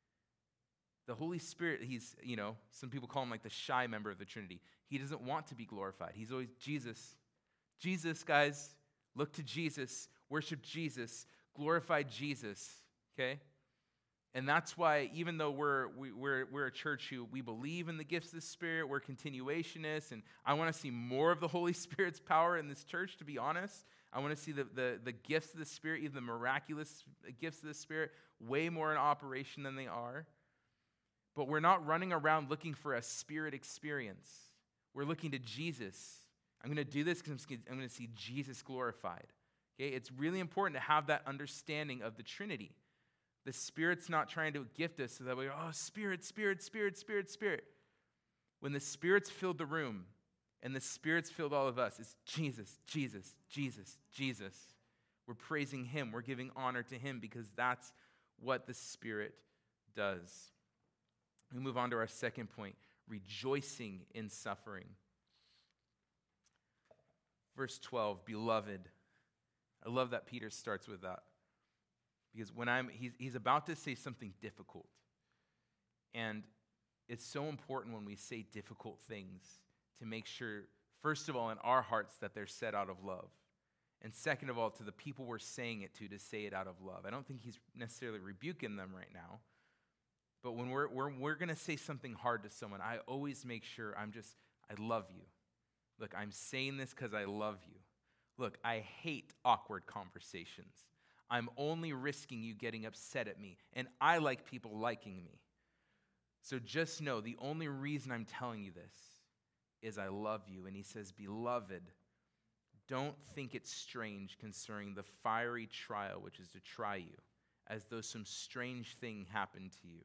The Holy Spirit, he's, you know, some people call him like the shy member of the Trinity. He doesn't want to be glorified. He's always Jesus. Jesus, guys, look to Jesus, worship Jesus, glorify Jesus, okay? And that's why, even though we're, we, we're, we're a church who we believe in the gifts of the Spirit, we're continuationists, and I want to see more of the Holy Spirit's power in this church, to be honest. I want to see the, the, the gifts of the Spirit, even the miraculous gifts of the Spirit, way more in operation than they are. But we're not running around looking for a Spirit experience. We're looking to Jesus. I'm going to do this because I'm going to see Jesus glorified. Okay, it's really important to have that understanding of the Trinity. The Spirit's not trying to gift us so that we go, oh, Spirit, Spirit, Spirit, Spirit, Spirit. When the Spirit's filled the room and the Spirit's filled all of us, it's Jesus, Jesus, Jesus, Jesus. We're praising Him. We're giving honor to Him because that's what the Spirit does. We move on to our second point, rejoicing in suffering. Verse twelve, beloved. I love that Peter starts with that. Because when I'm, he's, he's about to say something difficult. And it's so important when we say difficult things to make sure, first of all, in our hearts that they're said out of love. And second of all, to the people we're saying it to, to say it out of love. I don't think he's necessarily rebuking them right now. But when we're, we're, we're going to say something hard to someone, I always make sure I'm just, I love you. Look, I'm saying this because I love you. Look, I hate awkward conversations. I'm only risking you getting upset at me, and I like people liking me. So just know the only reason I'm telling you this is I love you. And he says, beloved, don't think it strange concerning the fiery trial which is to try you, as though some strange thing happened to you.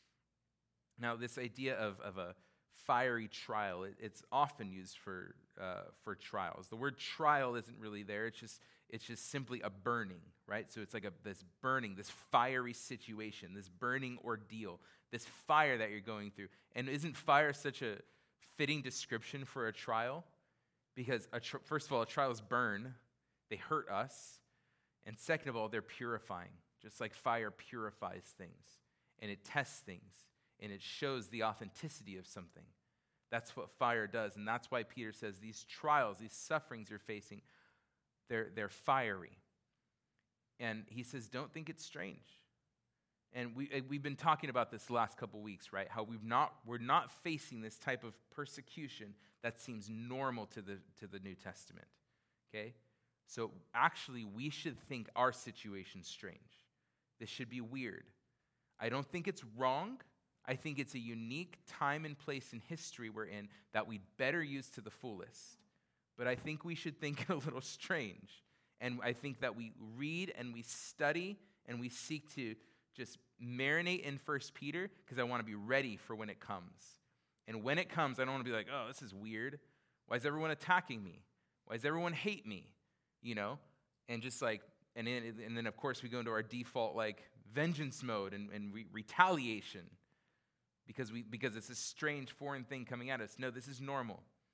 Now, this idea of, of a fiery trial, it, it's often used for uh, for trials. The word trial isn't really there. It's just it's just simply a burning, right? So it's like a this burning, this fiery situation, this burning ordeal, this fire that you're going through. And isn't fire such a fitting description for a trial? Because a tr- first of all, trials burn, they hurt us, and second of all, they're purifying. Just like fire purifies things, and it tests things. And it shows the authenticity of something. That's what fire does. And that's why Peter says these trials, these sufferings you're facing, they're, they're fiery. And he says, don't think it's strange. And we, we've been talking about this the last couple weeks, right? How we've not, we're not facing this type of persecution that seems normal to the, to the New Testament, okay? So actually, we should think our situation's strange. This should be weird. I don't think it's wrong. I think it's a unique time and place in history we're in that we'd better use to the fullest. But I think we should think a little strange. And I think that we read and we study and we seek to just marinate in First Peter because I want to be ready for when it comes. And when it comes, I don't want to be like, oh, this is weird. Why is everyone attacking me? Why does everyone hate me? You know? And just like, and then, and then of course we go into our default like vengeance mode and, and re- retaliation. Because we because it's a strange foreign thing coming at us. No, this is normal.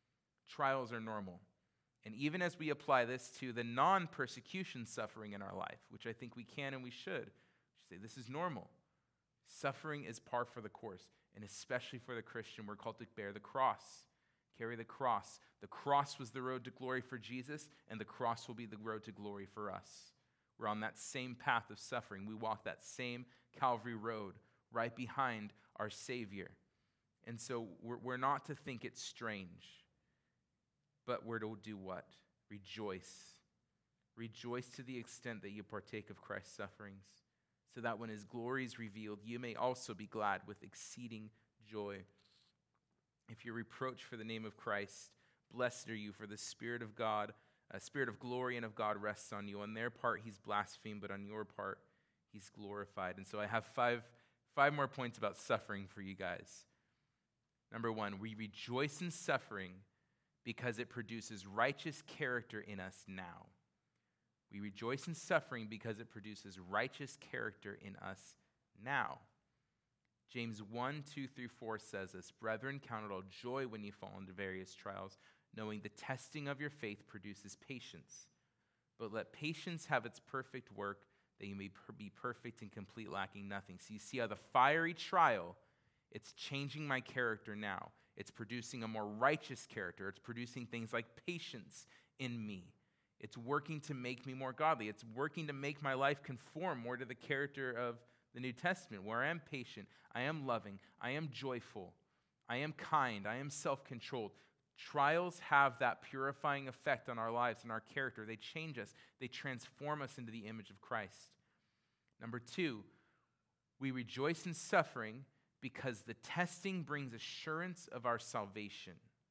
Trials are normal. And even as we apply this to the non-persecution suffering in our life, which I think we can and we should, we say this is normal. Suffering is par for the course, and especially for the Christian, we're called to bear the cross, carry the cross. The cross was the road to glory for Jesus, and the cross will be the road to glory for us. We're on that same path of suffering. We walk that same Calvary road right behind our Savior. And so we're, we're not to think it's strange. But we're to do what? Rejoice. Rejoice to the extent that you partake of Christ's sufferings, so that when his glory is revealed, you may also be glad with exceeding joy. If you're reproached for the name of Christ, blessed are you, for the Spirit of God, a spirit of glory and of God rests on you. On their part, he's blasphemed, but on your part, he's glorified. And so I have five, five more points about suffering for you guys. Number one, we rejoice in suffering because it produces righteous character in us now. We rejoice in suffering because it produces righteous character in us now. James one, two through four says this, Brethren, count it all joy when you fall into various trials, knowing the testing of your faith produces patience. But let patience have its perfect work, that you may per- be perfect and complete, lacking nothing. So you see how the fiery trial, it's changing my character now. It's producing a more righteous character. It's producing things like patience in me. It's working to make me more godly. It's working to make my life conform more to the character of the New Testament, where I am patient, I am loving, I am joyful, I am kind, I am self-controlled. Trials have that purifying effect on our lives and our character. They change us. They transform us into the image of Christ. Number two, we rejoice in suffering because the testing brings assurance of our salvation.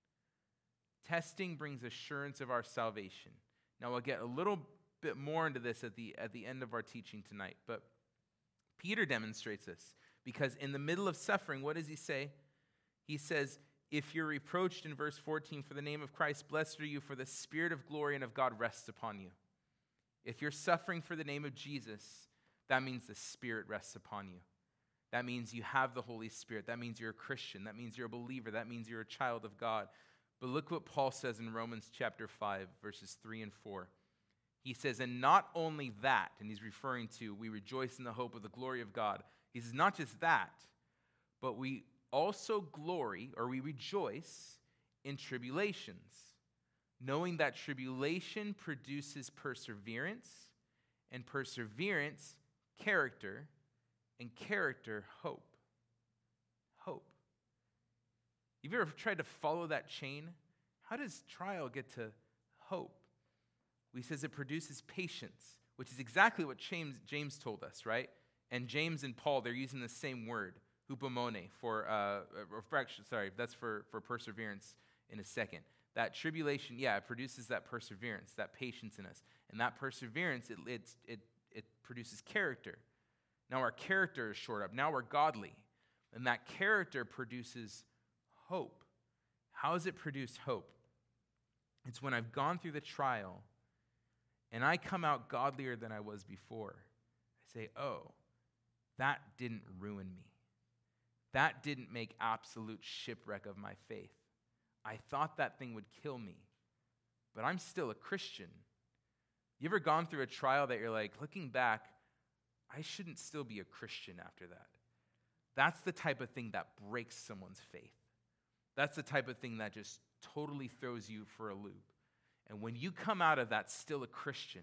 Testing brings assurance of our salvation. Now, we'll get a little bit more into this at the, at the end of our teaching tonight, but Peter demonstrates this because in the middle of suffering, what does he say? He says, if you're reproached in verse fourteen for the name of Christ, blessed are you, for the Spirit of glory and of God rests upon you. If you're suffering for the name of Jesus, that means the Spirit rests upon you. That means you have the Holy Spirit. That means you're a Christian. That means you're a believer. That means you're a child of God. But look what Paul says in Romans chapter five, verses three and four. He says, and not only that, and he's referring to, we rejoice in the hope of the glory of God. He says, not just that, but we also glory, or we rejoice in tribulations, knowing that tribulation produces perseverance, and perseverance, character, and character, hope. Hope. Have you ever tried to follow that chain? How does trial get to hope? Well, he says it produces patience, which is exactly what James, James told us, right? And James and Paul, they're using the same word, hupomone, for, uh, refraction, sorry, that's for, for perseverance in a second. That tribulation, yeah, it produces that perseverance, that patience in us. And that perseverance, it, it, it, it produces character. Now our character is shored up. Now we're godly. And that character produces hope. How does it produce hope? It's when I've gone through the trial and I come out godlier than I was before. I say, oh, that didn't ruin me. That didn't make absolute shipwreck of my faith. I thought that thing would kill me, but I'm still a Christian. You ever gone through a trial that you're like, looking back, I shouldn't still be a Christian after that? That's the type of thing that breaks someone's faith. That's the type of thing that just totally throws you for a loop. And when you come out of that still a Christian,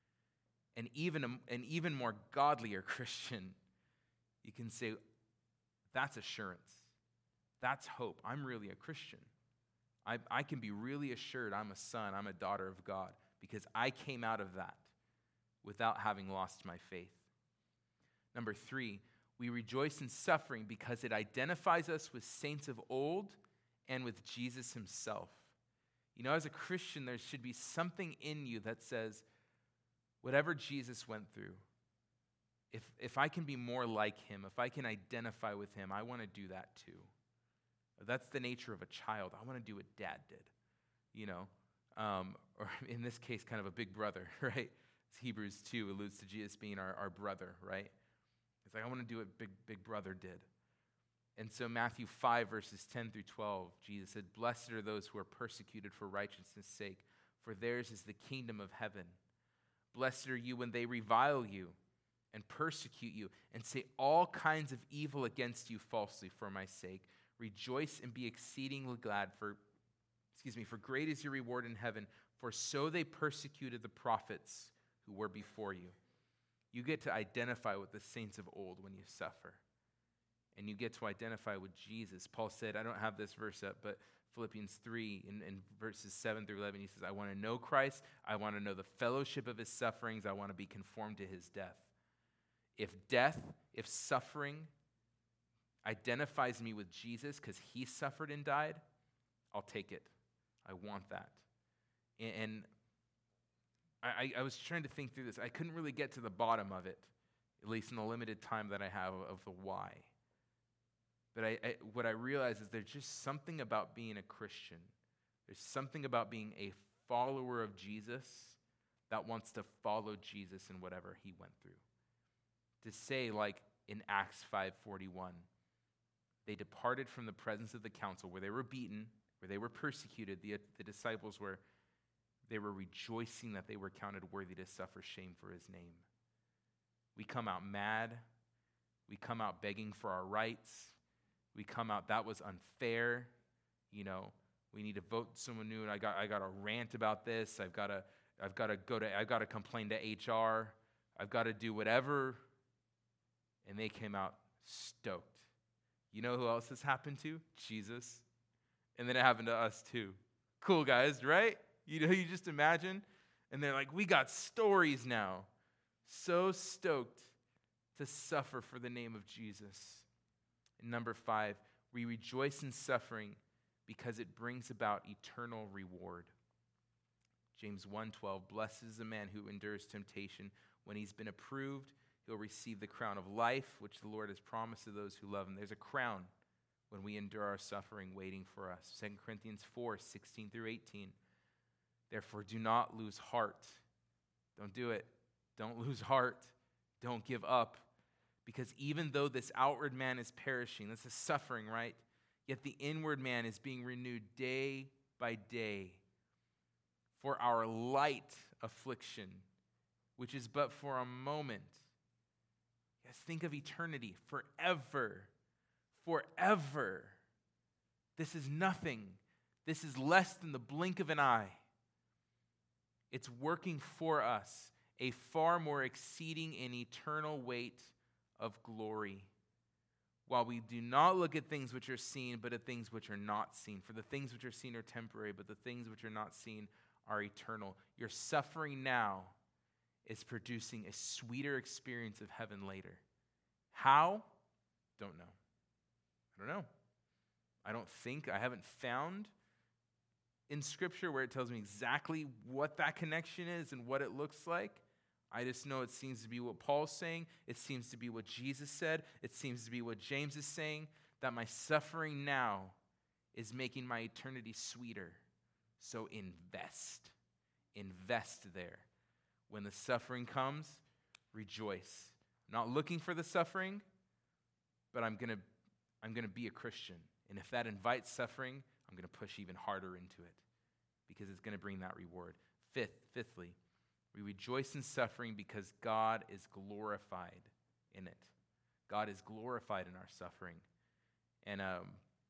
and even a, an even more godlier Christian, you can say, that's assurance. That's hope. I'm really a Christian. I, I can be really assured I'm a son, I'm a daughter of God, because I came out of that without having lost my faith. Number three, we rejoice in suffering because it identifies us with saints of old and with Jesus himself. You know, as a Christian, there should be something in you that says, whatever Jesus went through, if, if I can be more like him, if I can identify with him, I want to do that too. That's the nature of a child. I want to do what dad did, you know, um, or in this case, kind of a big brother, right? As Hebrews two alludes to Jesus being our, our brother, right? It's like, I want to do what big, big brother did. And so Matthew five, verses ten through twelve, Jesus said, "Blessed are those who are persecuted for righteousness' sake, for theirs is the kingdom of heaven. Blessed are you when they revile you and persecute you and say all kinds of evil against you falsely for my sake. Rejoice and be exceedingly glad, for, excuse me, for great is your reward in heaven, for so they persecuted the prophets who were before you." You get to identify with the saints of old when you suffer. And you get to identify with Jesus. Paul said, I don't have this verse up, but Philippians three, in, in verses seven through eleven, he says, I want to know Christ. I want to know the fellowship of his sufferings. I want to be conformed to his death. If death, if suffering identifies me with Jesus because he suffered and died, I'll take it. I want that. And, and I, I was trying to think through this. I couldn't really get to the bottom of it, at least in the limited time that I have of the why. But I, I, what I realize is there's just something about being a Christian. There's something about being a follower of Jesus that wants to follow Jesus in whatever he went through. To say, like in Acts five forty-one, they departed from the presence of the council where they were beaten, where they were persecuted. The, the disciples were, they were rejoicing that they were counted worthy to suffer shame for his name. We come out mad. We come out begging for our rights. We come out, that was unfair. You know, we need to vote someone new. And I got I got to rant about this. I've got to I've got to go to I've got to complain to H R. I've got to do whatever. And they came out stoked. You know who else this happened to? Jesus. And then it happened to us too. Cool guys, right? You know, you just imagine. And they're like, we got stories now. So stoked to suffer for the name of Jesus. And number five, we rejoice in suffering because it brings about eternal reward. James one twelve, blessed is the man who endures temptation. When he's been approved, he'll receive the crown of life, which the Lord has promised to those who love him. There's a crown when we endure our suffering waiting for us. Second Corinthians four sixteen through eighteen. Therefore, do not lose heart. Don't do it. Don't lose heart. Don't give up. Because even though this outward man is perishing, this is suffering, right? Yet the inward man is being renewed day by day. For our light affliction, which is but for a moment. Yes, think of eternity, forever, forever. This is nothing. This is less than the blink of an eye. It's working for us a far more exceeding and eternal weight of glory, while we do not look at things which are seen, but at things which are not seen. For the things which are seen are temporary, but the things which are not seen are eternal. Your suffering now is producing a sweeter experience of heaven later. How? Don't know. I don't know. I don't think, I haven't found in Scripture where it tells me exactly what that connection is and what it looks like. I just know it seems to be what Paul's saying. It seems to be what Jesus said. It seems to be what James is saying, that my suffering now is making my eternity sweeter. So invest. Invest there. When the suffering comes, rejoice. Not looking for the suffering, but I'm going to I'm going to be a Christian. And if that invites suffering, I'm going to push even harder into it because it's going to bring that reward. Fifth, fifthly, we rejoice in suffering because God is glorified in it. God is glorified in our suffering. And, um,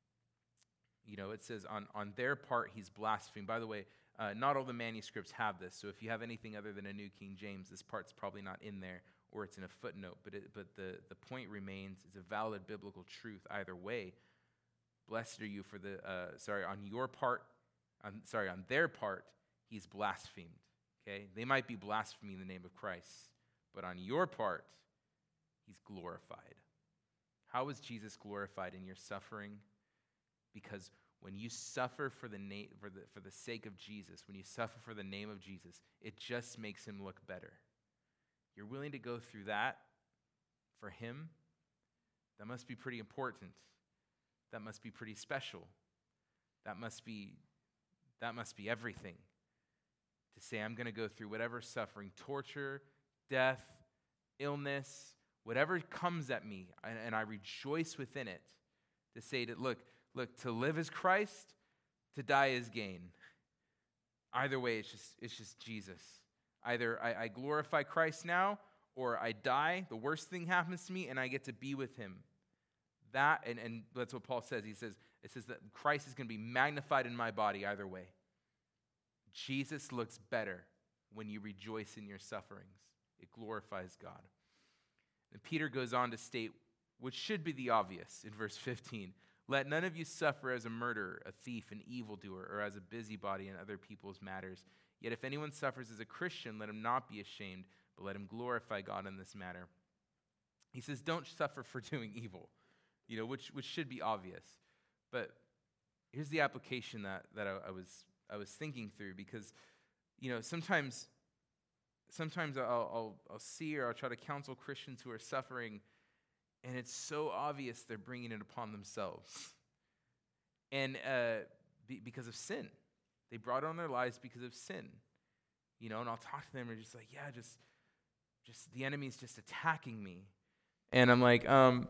you know, it says on, on their part, he's blasphemed. By the way, uh, not all the manuscripts have this. So if you have anything other than a New King James, this part's probably not in there or it's in a footnote. But it, but the, the point remains, it's a valid biblical truth either way. Blessed are you for the, uh, sorry, on your part, on, sorry, on their part, he's blasphemed. Okay, they might be blaspheming the name of Christ, but on your part, he's glorified. How is Jesus glorified in your suffering? Because when you suffer for the name, for the for the sake of Jesus, when you suffer for the name of Jesus, it just makes him look better. You're willing to go through that for him? That must be pretty important. That must be pretty special. That must be that must be everything. To say, I'm going to go through whatever suffering, torture, death, illness, whatever comes at me, and, and I rejoice within it To say that, look, look, to live is Christ, to die is gain. Either way, it's just it's just Jesus. Either I, I glorify Christ now, or I die, the worst thing happens to me, and I get to be with him. That, and, and that's what Paul says. He says, it says that Christ is going to be magnified in my body either way. Jesus looks better when you rejoice in your sufferings. It glorifies God. And Peter goes on to state, which should be the obvious in verse fifteen, let none of you suffer as a murderer, a thief, an evildoer, or as a busybody in other people's matters. Yet if anyone suffers as a Christian, let him not be ashamed, but let him glorify God in this matter. He says, don't suffer for doing evil, you know, which which should be obvious. But here's the application that that I, I was I was thinking through, because, you know, sometimes sometimes I'll, I'll I'll see or I'll try to counsel Christians who are suffering, and it's so obvious they're bringing it upon themselves, and uh, be, because of sin, they brought it on their lives because of sin, you know. And I'll talk to them and just like, yeah, just just the enemy's just attacking me, and I'm like, um,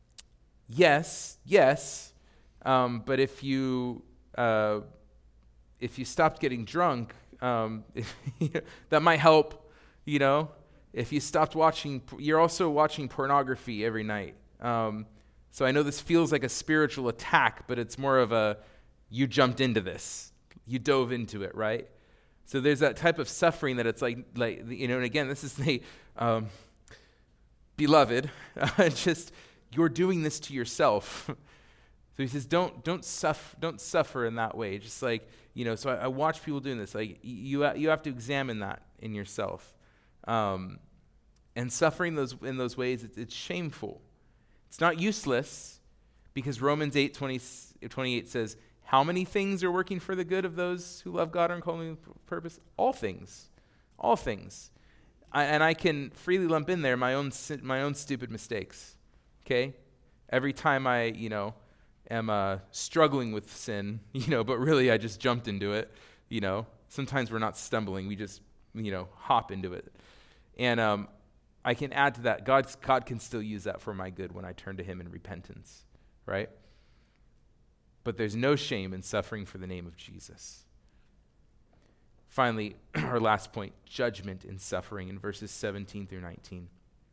yes, yes, um, but if you uh, if you stopped getting drunk, um, that might help. You know, if you stopped watching, you're also watching pornography every night. Um, so I know this feels like a spiritual attack, but it's more of a, you jumped into this. You dove into it, right? So there's that type of suffering that it's like, like you know, and again, this is the, um, beloved, uh, just, you're doing this to yourself. So he says, don't, don't suffer, don't suffer in that way. Just like, you know, so I, I watch people doing this. Like, you, you have to examine that in yourself. Um, and suffering those in those ways, it's, it's shameful. It's not useless, because Romans eight twenty, twenty-eight says, how many things are working for the good of those who love God and call him purpose? All things. All things. I, and I can freely lump in there my own my own stupid mistakes. Okay? Every time I, you know, am uh, struggling with sin, you know, but really I just jumped into it, you know. Sometimes we're not stumbling, we just, you know, hop into it. And um, I can add to that, God, God can still use that for my good when I turn to him in repentance, right? But there's no shame in suffering for the name of Jesus. Finally, our last point, judgment in suffering in verses seventeen through nineteen.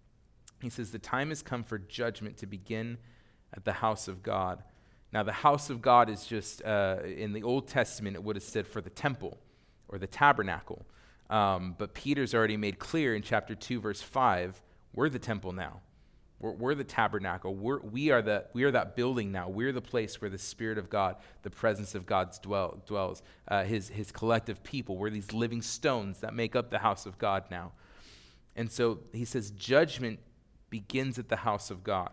He says, the time has come for judgment to begin at the house of God. Now, the house of God is just, uh, in the Old Testament, it would have stood for the temple or the tabernacle. Um, but Peter's already made clear in chapter two, verse five, we're the temple now. We're, we're the tabernacle. We're, we are the we are that building now. We're the place where the Spirit of God, the presence of God dwell, dwells, uh, his, his collective people. We're these living stones that make up the house of God now. And so he says judgment begins at the house of God.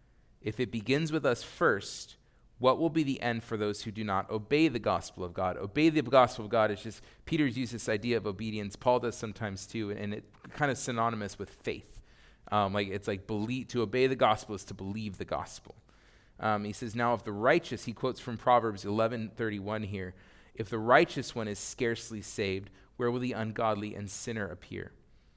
If it begins with us first, what will be the end for those who do not obey the gospel of God? Obey the gospel of God is just, Peter's used this idea of obedience. Paul does sometimes too, and it kind of synonymous with faith. Um, like it's like believe, to obey the gospel is to believe the gospel. Um, he says, now if the righteous, he quotes from Proverbs eleven thirty-one here, if the righteous one is scarcely saved, where will the ungodly and sinner appear?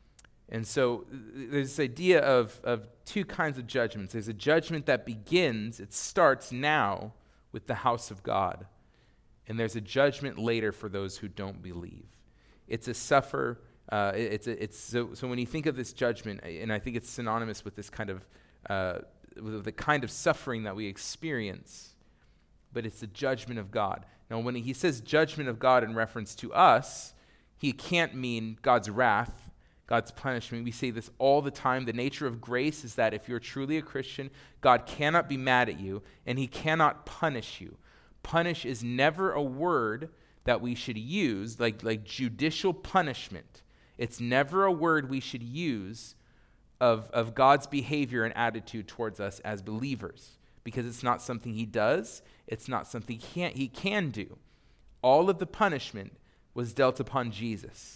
And so there's this idea of, of two kinds of judgments. There's a judgment that begins, it starts now with the house of God. And there's a judgment later for those who don't believe. It's a suffer, uh, it's a, it's so, so when you think of this judgment, and I think it's synonymous with this kind of, uh, with the kind of suffering that we experience, but it's the judgment of God. Now when he says judgment of God in reference to us, he can't mean God's wrath, God's punishment. We say this all the time. The nature of grace is that if you're truly a Christian, God cannot be mad at you, and he cannot punish you. Punish is never a word that we should use, like, like judicial punishment. It's never a word we should use of, of God's behavior and attitude towards us as believers, because it's not something he does. It's not something he can, he can do. All of the punishment was dealt upon Jesus.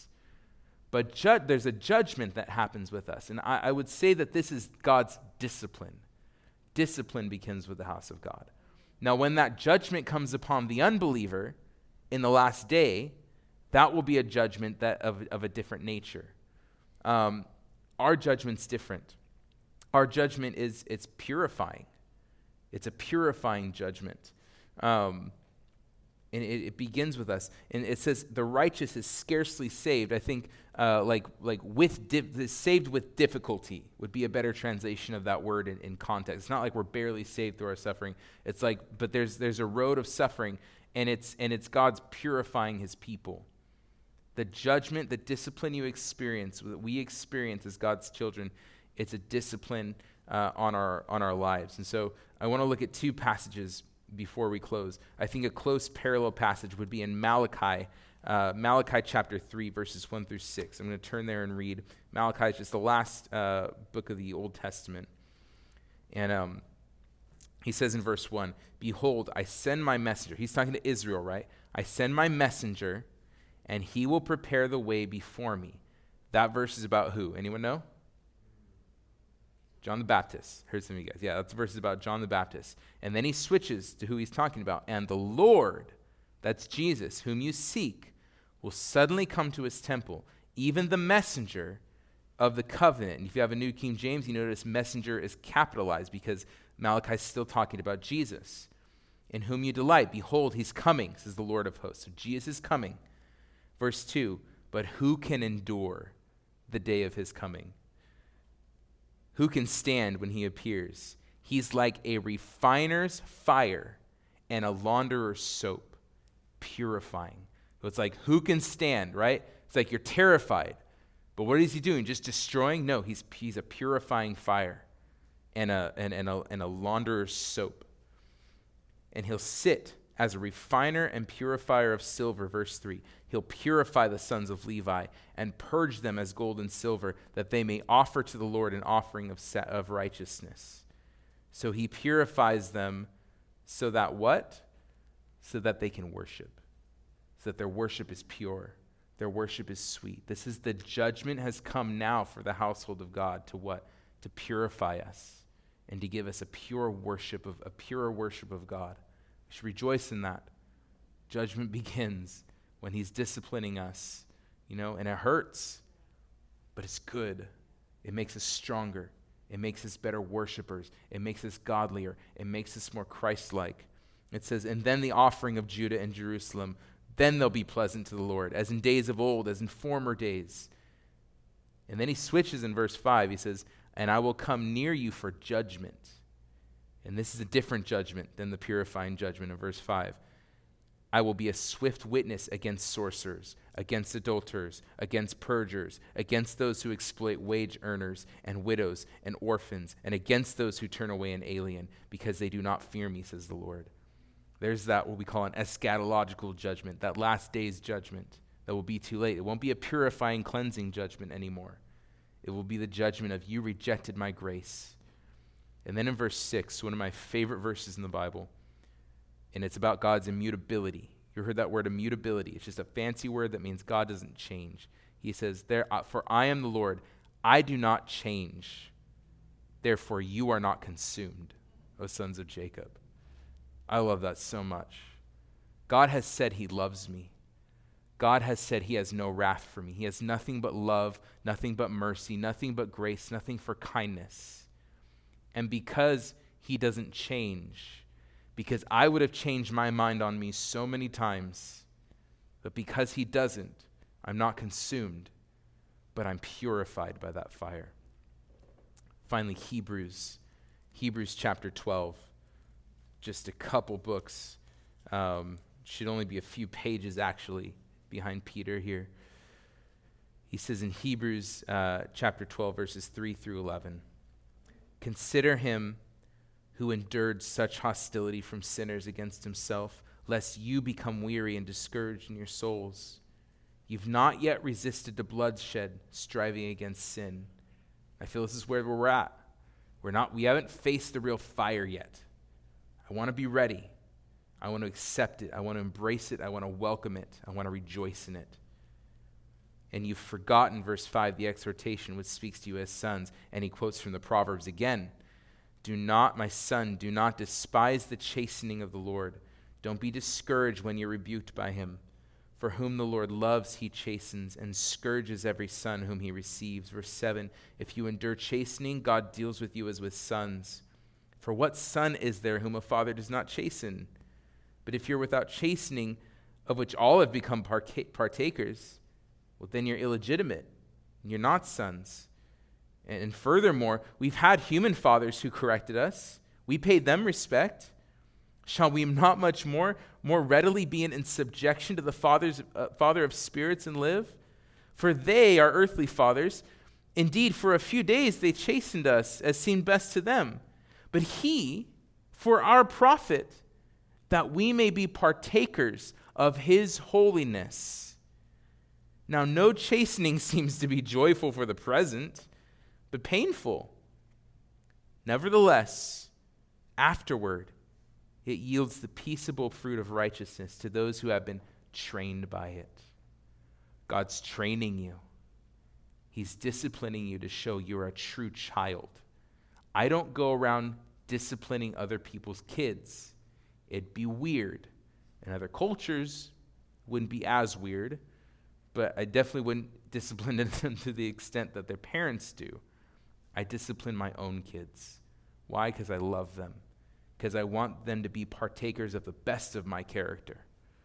But ju- there's a judgment that happens with us. And I, I would say that this is God's discipline. Discipline begins with the house of God. Now, when that judgment comes upon the unbeliever in the last day, that will be a judgment that of, of a different nature. Um, our judgment's different. Our judgment is it's purifying. It's a purifying judgment. Um, and it, it begins with us. And it says, the righteous is scarcely saved. I think uh, like like with di- saved with difficulty would be a better translation of that word in, in context. It's not like we're barely saved through our suffering. It's like, but there's there's a road of suffering, and it's and it's God's purifying his people. The judgment, the discipline you experience, that we experience as God's children, it's a discipline uh, on our on our lives. And so I want to look at two passages before we close. I think a close parallel passage would be in Malachi, uh, Malachi chapter three, verses one through six. I'm going to turn there and read. Malachi is just the last uh, book of the Old Testament. And um, he says in verse one, "Behold, I send my messenger." He's talking to Israel, right? "I send my messenger, and he will prepare the way before me." That verse is about who? Anyone know? John the Baptist. Heard some of you guys. Yeah, that's the verse is about John the Baptist. And then he switches to who he's talking about. "And the Lord," that's Jesus, "whom you seek, will suddenly come to his temple, even the messenger of the covenant." And if you have a New King James, you notice messenger is capitalized because Malachi is still talking about Jesus. "In whom you delight, behold, he's coming," says the Lord of hosts. So Jesus is coming. Verse two, "But who can endure the day of his coming? Who can stand when he appears? He's like a refiner's fire and a launderer's soap, purifying." So it's like, who can stand, right? It's like you're terrified. But what is he doing? Just destroying? No, he's he's a purifying fire and a and, and a and a launderer's soap. "And he'll sit as a refiner and purifier of silver," verse three. "He'll purify the sons of Levi and purge them as gold and silver, that they may offer to the Lord an offering of sa- of righteousness." So he purifies them so that what? So that they can worship. So that their worship is pure. Their worship is sweet. This is the judgment has come now for the household of God to what? To purify us and to give us a pure worship of a pure worship of God. We should rejoice in that. Judgment begins when he's disciplining us, you know, and it hurts, but it's good. It makes us stronger. It makes us better worshipers. It makes us godlier. It makes us more Christ-like. It says, "And then the offering of Judah and Jerusalem, then they'll be pleasant to the Lord, as in days of old, as in former days." And then he switches in verse five. He says, "And I will come near you for judgment." And this is a different judgment than the purifying judgment of verse five. "I will be a swift witness against sorcerers, against adulterers, against perjurers, against those who exploit wage earners and widows and orphans, and against those who turn away an alien, because they do not fear me, says the Lord." There's that what we call an eschatological judgment, that last day's judgment that will be too late. It won't be a purifying, cleansing judgment anymore. It will be the judgment of "you rejected my grace." And then in verse six, one of my favorite verses in the Bible, and it's about God's immutability. You heard that word immutability. It's just a fancy word that means God doesn't change. He says, "There, uh, for I am the Lord, I do not change. Therefore you are not consumed, O sons of Jacob." I love that so much. God has said he loves me. God has said he has no wrath for me. He has nothing but love, nothing but mercy, nothing but grace, nothing for kindness. And because he doesn't change, because I would have changed my mind on me so many times, but because he doesn't, I'm not consumed, but I'm purified by that fire. Finally, Hebrews, Hebrews chapter twelve, just a couple books, um, should only be a few pages actually behind Peter here. He says in Hebrews uh, chapter twelve, verses three through eleven, "Consider him who endured such hostility from sinners against himself, lest you become weary and discouraged in your souls. You've not yet resisted to bloodshed, striving against sin." I feel this is where we're at. We're not, we haven't faced the real fire yet. I want to be ready. I want to accept it. I want to embrace it. I want to welcome it. I want to rejoice in it. "And you've forgotten," verse five, "the exhortation which speaks to you as sons." And he quotes from the Proverbs again. "Do not, my son, do not despise the chastening of the Lord. Don't be discouraged when you're rebuked by him. For whom the Lord loves, he chastens, and scourges every son whom he receives." Verse seven, "If you endure chastening, God deals with you as with sons. For what son is there whom a father does not chasten? But if you're without chastening, of which all have become parca- partakers, well, then you're illegitimate, and you're not sons. And, and furthermore, we've had human fathers who corrected us. We paid them respect. Shall we not much more, more readily be in, in subjection to the fathers, uh, Father of spirits and live? For they are earthly fathers. Indeed, for a few days they chastened us as seemed best to them. But he, for our profit, that we may be partakers of his holiness. Now, no chastening seems to be joyful for the present, but painful. Nevertheless, afterward, it yields the peaceable fruit of righteousness to those who have been trained by it. God's training you. He's disciplining you to show you're a true child. I don't go around disciplining other people's kids. It'd be weird. In other cultures, wouldn't be as weird, but I definitely wouldn't discipline them to the extent that their parents do. I discipline my own kids. Why? Because I love them. Because I want them to be partakers of the best of my character.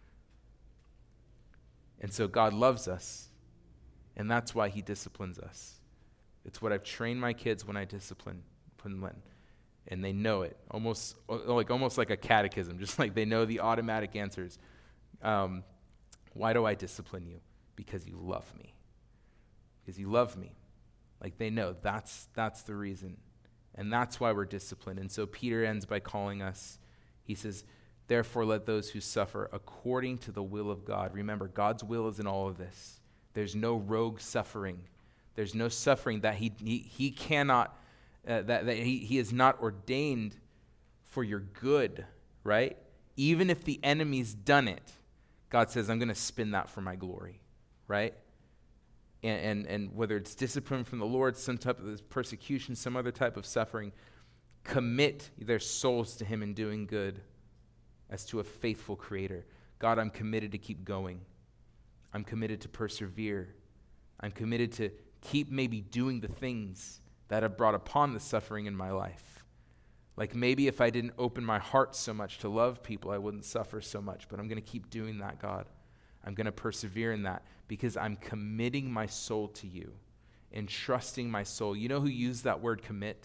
And so God loves us, and that's why he disciplines us. It's what I've trained my kids when I discipline, discipline and they know it, almost like almost like a catechism, just like they know the automatic answers. Um, why do I discipline you? Because you love me. Because you love me. Like they know that's that's the reason. And that's why we're disciplined. And so Peter ends by calling us, he says, therefore let those who suffer according to the will of God. Remember, God's will is in all of this. There's no rogue suffering. There's no suffering that he he, he cannot, uh, that, that he, he is not ordained for your good, right? Even if the enemy's done it, God says, I'm going to spin that for my glory, right? And, and and whether it's discipline from the Lord, some type of persecution, some other type of suffering, commit their souls to him in doing good as to a faithful creator. God, I'm committed to keep going. I'm committed to persevere. I'm committed to keep maybe doing the things that have brought upon the suffering in my life. Like maybe if I didn't open my heart so much to love people, I wouldn't suffer so much. But I'm going to keep doing that, God. I'm going to persevere in that because I'm committing my soul to you and trusting my soul. You know who used that word commit?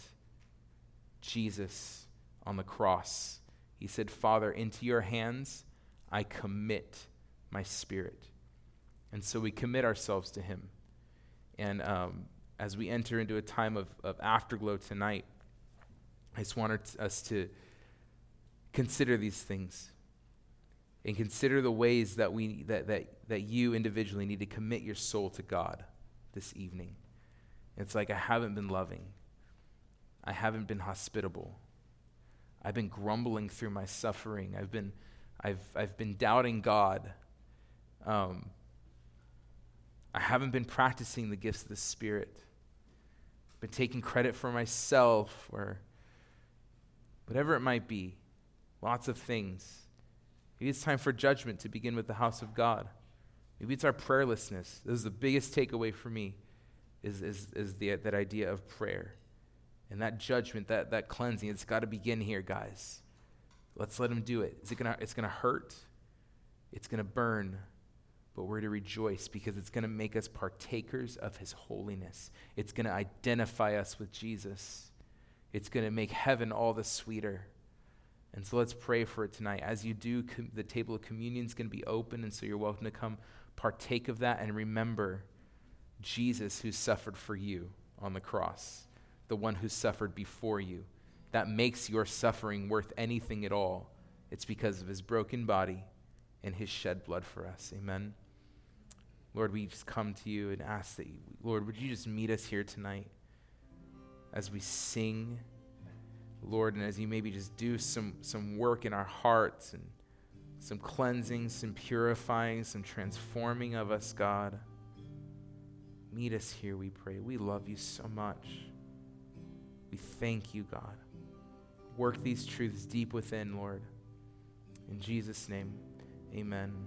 Jesus on the cross. He said, Father, into your hands I commit my spirit. And so we commit ourselves to him. And um, as we enter into a time of, of afterglow tonight, I just want us to consider these things and consider the ways that we that, that, that you individually need to commit your soul to God this evening. It's like I haven't been loving. I haven't been hospitable. I've been grumbling through my suffering. I've been I've I've been doubting God. Um, I haven't been practicing the gifts of the Spirit. I've been taking credit for myself or whatever it might be. Lots of things. Maybe it's time for judgment to begin with the house of God. Maybe it's our prayerlessness. This is the biggest takeaway for me, is, is, is the, that idea of prayer. And that judgment, that, that cleansing, it's got to begin here, guys. Let's let him do it. Is it gonna, it's going to hurt. It's going to burn. But we're to rejoice because it's going to make us partakers of his holiness. It's going to identify us with Jesus. It's going to make heaven all the sweeter. And so let's pray for it tonight. As you do, com- the table of communion is going to be open, and so you're welcome to come partake of that and remember Jesus who suffered for you on the cross, the one who suffered before you. That makes your suffering worth anything at all. It's because of his broken body and his shed blood for us. Amen. Lord, we just come to you and ask that, you, Lord, would you just meet us here tonight as we sing, Lord, and as you maybe just do some, some work in our hearts and some cleansing, some purifying, some transforming of us, God. Meet us here, we pray. We love you so much. We thank you, God. Work these truths deep within, Lord. In Jesus' name, amen.